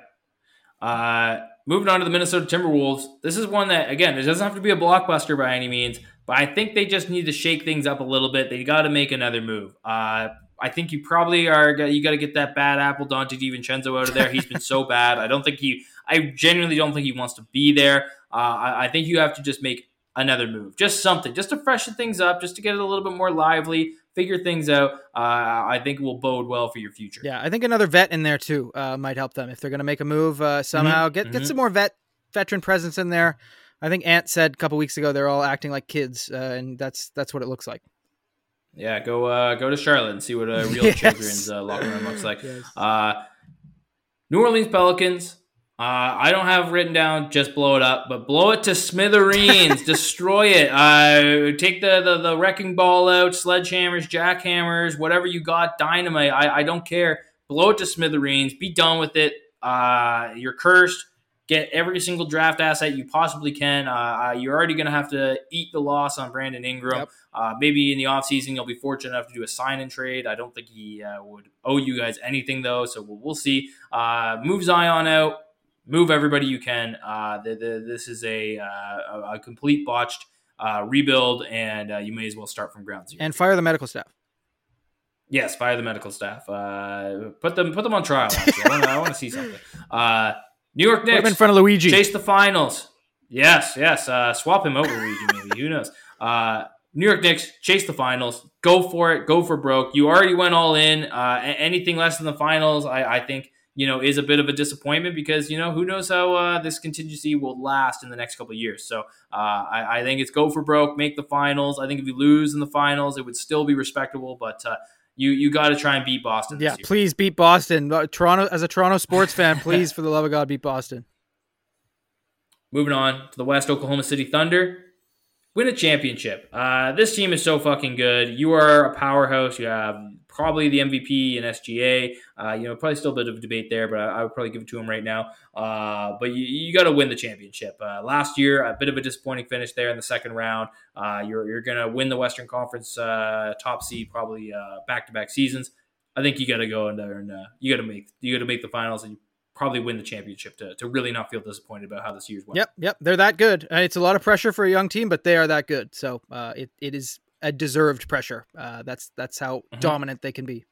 Uh, moving on to the Minnesota Timberwolves. This is one that, again, it doesn't have to be a blockbuster by any means, but I think they just need to shake things up a little bit. They got to make another move. Uh, I think you probably are. You got to get that bad apple Dante DiVincenzo out of there. He's been so bad. I don't think he. I genuinely don't think he wants to be there. Uh, I, I think you have to just make another move, just something, just to freshen things up, just to get it a little bit more lively, figure things out. Uh, I think it will bode well for your future. Yeah, I think another vet in there too uh, might help them if they're going to make a move uh, somehow. Mm-hmm. Get mm-hmm. get some more vet veteran presence in there. I think Ant said a couple weeks ago they're all acting like kids, uh, and that's that's what it looks like. Yeah, go uh, go to Charlotte and see what a real yes. children's uh, locker room looks like. Yes. Uh, New Orleans Pelicans. Uh, I don't have written down just blow it up, but blow it to smithereens, destroy it. Uh, take the, the the wrecking ball out, sledgehammers, jackhammers, whatever you got, dynamite. I, I don't care. Blow it to smithereens. Be done with it. Uh, you're cursed. Get every single draft asset you possibly can. Uh, you're already going to have to eat the loss on Brandon Ingram. Yep. Uh, maybe in the offseason you'll be fortunate enough to do a sign-and trade. I don't think he uh, would owe you guys anything, though, so we'll, we'll see. Uh, move Zion out. Move everybody you can. Uh, the, the, this is a, uh, a, a complete botched uh, rebuild, and uh, you may as well start from ground zero. And fire the medical staff. Yes, fire the medical staff. Uh, put them put them on trial, actually. I want to I wanna see something. Uh, New York Knicks. Put him in front of Luigi. Chase the finals. Yes, yes. Uh, swap him out with Luigi, maybe. Who knows? Uh, New York Knicks, chase the finals. Go for it. Go for broke. You already went all in. Uh, anything less than the finals, I, I think, you know, is a bit of a disappointment because, you know, who knows how uh, this contingency will last in the next couple of years. So uh, I, I think it's go for broke, make the finals. I think if you lose in the finals, it would still be respectable, but uh, you you got to try and beat Boston this yeah, year. Please beat Boston. Uh, Toronto, as a Toronto sports fan, please, for the love of God, beat Boston. Moving on to the West, Oklahoma City Thunder. Win a championship. Uh, this team is so fucking good. You are a powerhouse. You have probably the M V P in S G A. Uh, you know, probably still a bit of a debate there, but I, I would probably give it to him right now. Uh, but you, you got to win the championship. Uh, last year, a bit of a disappointing finish there in the second round. Uh, you're you're going to win the Western Conference uh, top seed probably uh, back-to-back seasons. I think you got to go in there and uh, you got to make you got to make the finals and you probably win the championship to, to really not feel disappointed about how this year's went. Yep, yep, they're that good. Uh, it's a lot of pressure for a young team, but they are that good. So uh, it it is a deserved pressure. Uh, that's that's how mm-hmm. dominant they can be.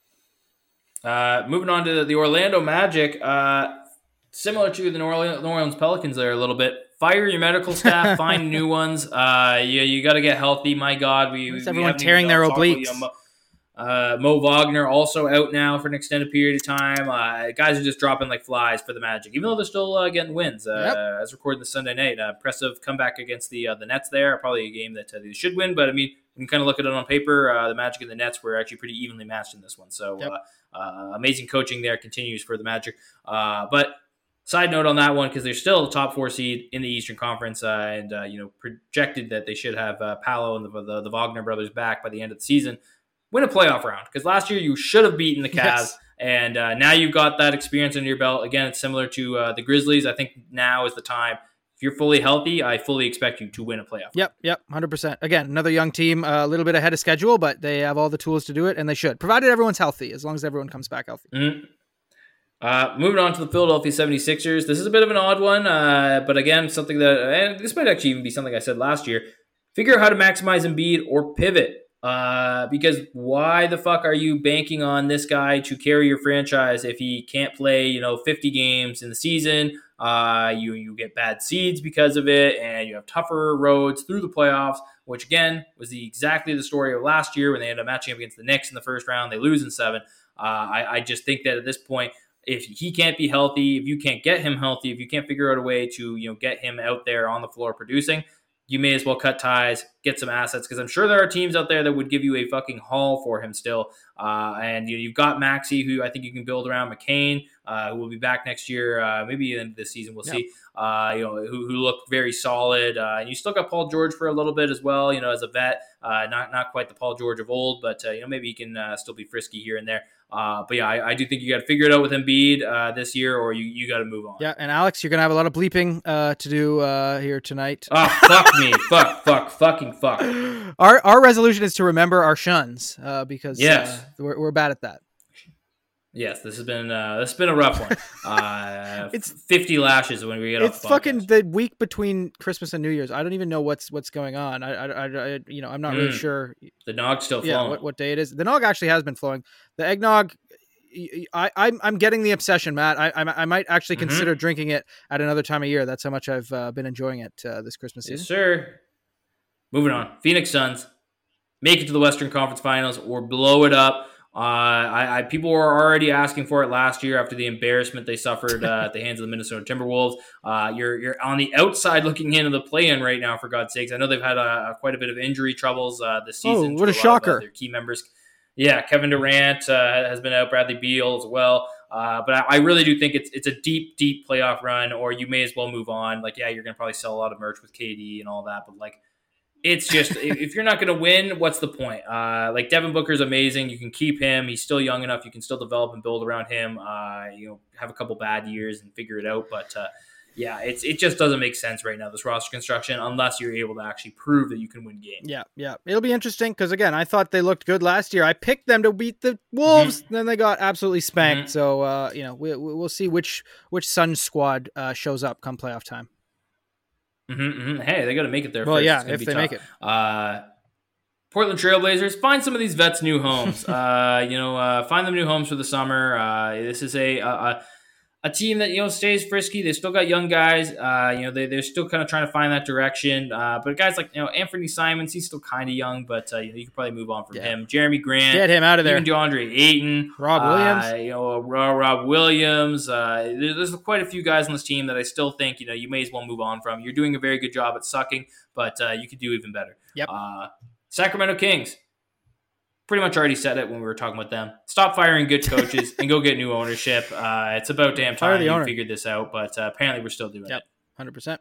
Uh, moving on to the Orlando Magic, uh, similar to the New Orleans, New Orleans Pelicans there a little bit. Fire your medical staff, find new ones. Uh, you you got to get healthy. My God, we, we everyone tearing their obliques. About, you know, Uh, Mo Wagner also out now for an extended period of time. Uh, guys are just dropping like flies for the Magic, even though they're still uh, getting wins. Uh, yep. As recorded this Sunday night, uh, impressive comeback against the uh, the Nets there. Probably a game that uh, they should win, but I mean, when you kind of look at it on paper, uh, the Magic and the Nets were actually pretty evenly matched in this one. So yep. uh, uh, amazing coaching there continues for the Magic. Uh, but side note on that one, because they're still a top four seed in the Eastern Conference, uh, and uh, you know projected that they should have uh, Paolo and the, the the Wagner brothers back by the end of the season, win a playoff round. Because last year you should have beaten the Cavs. Yes. And uh, now you've got that experience under your belt. Again, it's similar to uh, the Grizzlies. I think now is the time. If you're fully healthy, I fully expect you to win a playoff. Yep, yep, one hundred percent. Again, another young team, uh, a little bit ahead of schedule, but they have all the tools to do it, and they should, provided everyone's healthy, as long as everyone comes back healthy. Mm-hmm. Uh, moving on to the Philadelphia seventy-sixers. This is a bit of an odd one, uh, but again, something that, and this might actually even be something I said last year, figure out how to maximize Embiid or pivot. Uh, because why the fuck are you banking on this guy to carry your franchise if he can't play, you know, fifty games in the season? Uh, you you get bad seeds because of it, and you have tougher roads through the playoffs, which again was the exactly the story of last year when they ended up matching up against the Knicks in the first round. They lose in seven. Uh, I, I just think that at this point, if he can't be healthy, if you can't get him healthy, if you can't figure out a way to, you know, get him out there on the floor producing, you may as well cut ties, get some assets, because I'm sure there are teams out there that would give you a fucking haul for him still. Uh, and you know, you've got Maxey, who I think you can build around McCain, uh, who will be back next year, uh, maybe the end of this season, we'll yep. see. Uh, you know, who, who look very solid. Uh, and you still got Paul George for a little bit as well, you know, as a vet. Uh, not not quite the Paul George of old, but uh, you know, maybe he can uh, still be frisky here and there. Uh, but yeah, I, I do think you got to figure it out with Embiid uh, this year, or you, you got to move on. Yeah, and Alex, you're gonna have a lot of bleeping uh, to do uh, here tonight. Oh, fuck me, fuck, fuck, fucking fuck. Our our resolution is to remember our shuns uh, because yes. uh, we're we're bad at that. Yes, this has been uh, this has been a rough one. Uh, it's fifty lashes when we get off. It's fucking the week between Christmas and New Year's. I don't even know what's what's going on. I, I, I you know, I'm not mm. really sure. The nog's still flowing. Yeah, what, what day it is? The nog actually has been flowing. The eggnog. I, I'm I'm getting the obsession, Matt. I I, I might actually mm-hmm. consider drinking it at another time of year. That's how much I've uh, been enjoying it uh, this Christmas season. Yes, sir. Moving on. Phoenix Suns make it to the Western Conference Finals or blow it up. Uh, I, I people were already asking for it last year after the embarrassment they suffered uh, at the hands of the Minnesota Timberwolves. Uh, you're you're on the outside looking into the play-in right now, for God's sakes. I know they've had uh, quite a bit of injury troubles uh, this season. Oh, what a, a shocker! Of, uh, their key members. Yeah, Kevin Durant uh, has been out, Bradley Beal as well. Uh, but I, I really do think it's it's a deep, deep playoff run, or you may as well move on. Like, yeah, you're going to probably sell a lot of merch with K D and all that, but like, it's just, if you're not going to win, what's the point? Uh, like, Devin Booker's amazing. You can keep him. He's still young enough. You can still develop and build around him. Uh, you know, have a couple bad years and figure it out. But, uh, yeah, it's it just doesn't make sense right now, this roster construction, unless you're able to actually prove that you can win games. Yeah, yeah. It'll be interesting because, again, I thought they looked good last year. I picked them to beat the Wolves. Mm-hmm. Then they got absolutely spanked. Mm-hmm. So, uh, you know, we, we'll see which, which Suns squad uh, shows up come playoff time. Mm-hmm, mm-hmm. Hey, they got to make it there well, first. Yeah, if they tough. make it. Uh, Portland Trailblazers, find some of these vets new homes. uh, you know, uh, find them new homes for the summer. Uh, this is a, a a team that, you know, stays frisky. They still got young guys. Uh, you know, they they're still kind of trying to find that direction. Uh, but guys like, you know, Anthony Simons, he's still kind of young, but uh, you know, you could probably move on from yeah. him. Jeremy Grant, get him out of there. Even DeAndre Ayton, Rob Williams, uh, you know, Rob, Rob Williams. Uh, there's, there's quite a few guys on this team that I still think, you know, you may as well move on from. You're doing a very good job at sucking, but uh, you could do even better. Yep. Uh, Sacramento Kings. Pretty much already said it when we were talking about them. Stop firing good coaches and go get new ownership. Uh, it's about damn time you figured this out, but uh, apparently we're still doing yep. it. one hundred percent.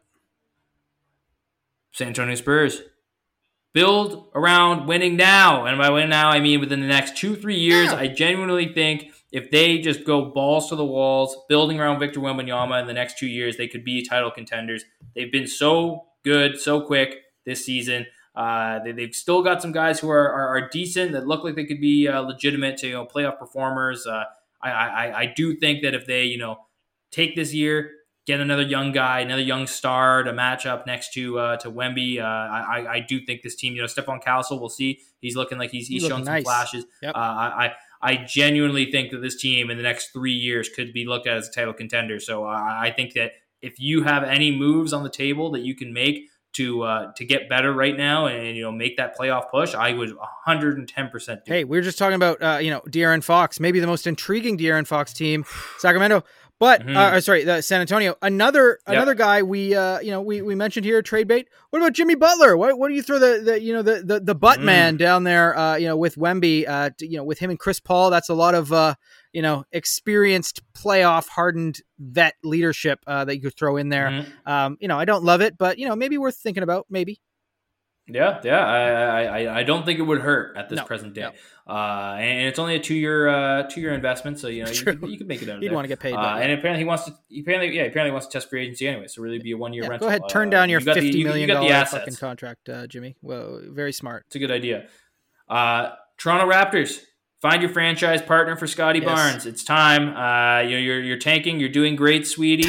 San Antonio Spurs. Build around winning now. And by win now, I mean within the next two, three years. Yeah. I genuinely think if they just go balls to the walls, building around Victor Wembanyama in the next two years, they could be title contenders. They've been so good, so quick this season. Uh, they, they've still got some guys who are, are, are decent that look like they could be uh, legitimate to, you know, playoff performers. Uh, I, I, I do think that if they, you know, take this year, get another young guy, another young star to match up next to uh, to Wemby, uh, I, I do think this team, you know, Stephon Castle, we'll see. He's looking like he's he's he shown some nice. flashes. Yep. Uh, I, I genuinely think that this team in the next three years could be looked at as a title contender. So uh, I think that if you have any moves on the table that you can make to uh, to get better right now and, you know, make that playoff push, I would one hundred ten percent do. Hey, we were just talking about, uh, you know, De'Aaron Fox, maybe the most intriguing De'Aaron Fox team, Sacramento. But mm-hmm. uh, sorry, the San Antonio. Another yep. another guy we uh, you know we, we mentioned here, trade bait. What about Jimmy Butler? What what do you throw the, the you know the the, the butt mm. man down there? Uh, you know with Wemby, uh, to, you know with him and Chris Paul. That's a lot of uh, you know experienced playoff hardened vet leadership uh, that you could throw in there. Mm-hmm. Um, you know I don't love it, but you know maybe worth thinking about. Maybe. Yeah, yeah, I, I, I don't think it would hurt at this no, present day, no. uh, and it's only a two year, uh, two year investment, so you know you could, you could make it out of He'd there. want to get paid, uh, and apparently he wants to. Apparently, yeah, apparently he wants to test free agency anyway, so really be a one year yeah, rental. Go ahead, turn down uh, your you fifty the, million you, you dollar fucking contract, uh, Jimmy. Well, very smart. It's a good idea. Uh, Toronto Raptors. Find your franchise partner for Scotty yes. Barnes. It's time. Uh, you know, you're you're tanking. You're doing great, sweetie.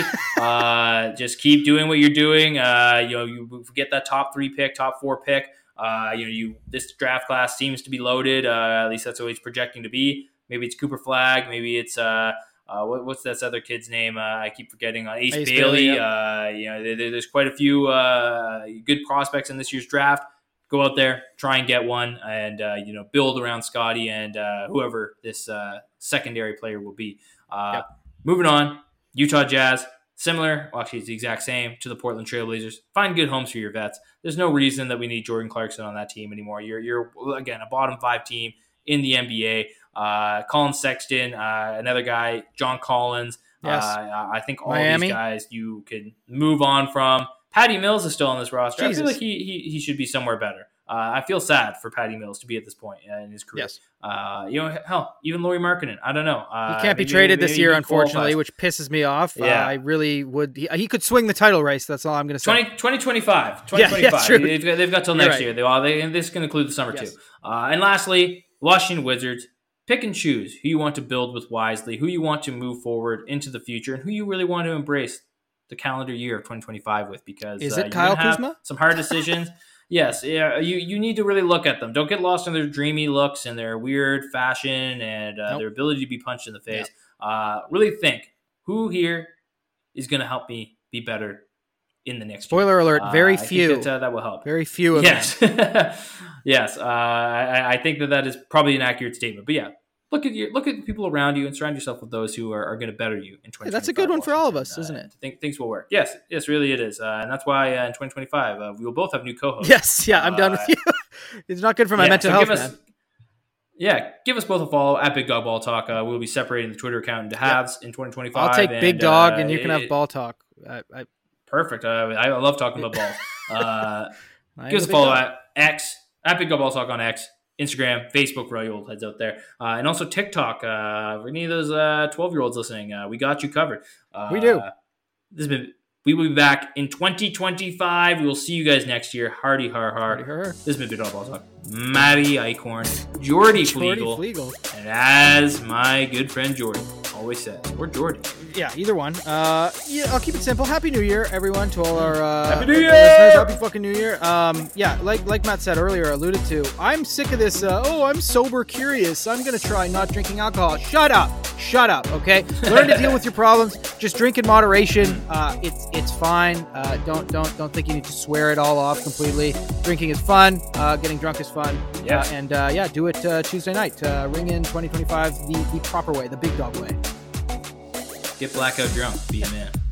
uh, just keep doing what you're doing. Uh, you know, you get that top three pick, top four pick. Uh, you know, you this draft class seems to be loaded. Uh, at least that's what he's projecting to be. Maybe it's Cooper Flagg. Maybe it's uh, uh what, what's that other kid's name? Uh, I keep forgetting. Uh, Ace, Ace Bailey. Bailey yeah. Uh, you know, there, there's quite a few uh, good prospects in this year's draft. Go out there, try and get one, and uh, you know, build around Scotty and uh, whoever this uh, secondary player will be. Uh, yep. Moving on, Utah Jazz, similar, well, actually it's the exact same to the Portland Trailblazers. Find good homes for your vets. There's no reason that we need Jordan Clarkson on that team anymore. You're, you're again, a bottom five team in the N B A. Uh, Colin Sexton, uh, another guy, John Collins. Yes. Uh, I think all Miami. these guys you can move on from. Patty Mills is still on this roster. Jesus. I feel like he, he he should be somewhere better. Uh, I feel sad for Patty Mills to be at this point in his career. Yes. Uh, you know, hell, even Lauri Markkanen. I don't know. Uh, he can't be maybe, traded maybe this year, he unfortunately, qualifies. which pisses me off. Yeah. Uh, I really would. He, he could swing the title race. That's all I'm going to say. twenty twenty-five twenty twenty-five Yeah, yeah, true. They've, got, they've got till You're next right. year. They, well, they, and this can include the summer yes. too. Uh, and lastly, Washington Wizards. Pick and choose who you want to build with wisely, who you want to move forward into the future, and who you really want to embrace the calendar year of twenty twenty-five with. Because is uh, it Kyle Kuzma? Some hard decisions. Yes, yeah, you, you need to really look at them. Don't get lost in their dreamy looks and their weird fashion and uh, nope. their ability to be punched in the face. Yeah. Uh, really think, who here is going to help me be better in the next Spoiler year? alert, very uh, few. I think that, uh, that will help. Very few of yes. them. yes, uh, I, I think that that is probably an accurate statement. But yeah, look at your look at the people around you and surround yourself with those who are, are going to better you in twenty twenty-five. Yeah, that's a good one for all of us, isn't it? Uh, I think things will work. Yes, yes, really it is. Uh, and that's why uh, in twenty twenty-five, uh, we will both have new co-hosts. Yes, yeah, I'm uh, done with you. It's not good for my yeah, mental so health, us, man. Yeah, give us both a follow at Big Dog Ball Talk. Uh, we'll be separating the Twitter account into halves yep. in twenty twenty-five. I'll take and, Big Dog, uh, and you can have it, Ball Talk. I, I, perfect. Uh, I love talking about balls. Uh, give us a follow at X, at Big Dog Ball Talk on X. Instagram, Facebook for all you old heads out there, uh, and also TikTok. Uh, for any of those uh, twelve-year-olds listening, uh, we got you covered. Uh, we do. This has been. We will be back in twenty twenty-five. We will see you guys next year. Hardy har har. Hardy har. This has been Big Dog Ball Talk. Matty Eichhorn, Jordy Flegel, Flegel, and as my good friend Jordy always says, or Jordy. Yeah, either one. Uh, yeah, I'll keep it simple. Happy New Year, everyone, to all our uh, Happy New Year! listeners. Happy fucking New Year. Um, yeah, like like Matt said earlier, alluded to, I'm sick of this. Uh, oh, I'm sober curious. I'm gonna try not drinking alcohol. Shut up. Shut up. Okay. Learn to deal with your problems. Just drink in moderation. Uh, it's it's fine. Uh, don't don't don't think you need to swear it all off completely. Drinking is fun. Uh, getting drunk is fun. Yeah. Uh, and uh, yeah, do it uh, Tuesday night. Uh, ring in twenty twenty-five the the proper way, the Big Dog way. Get blackout drunk. Be a man.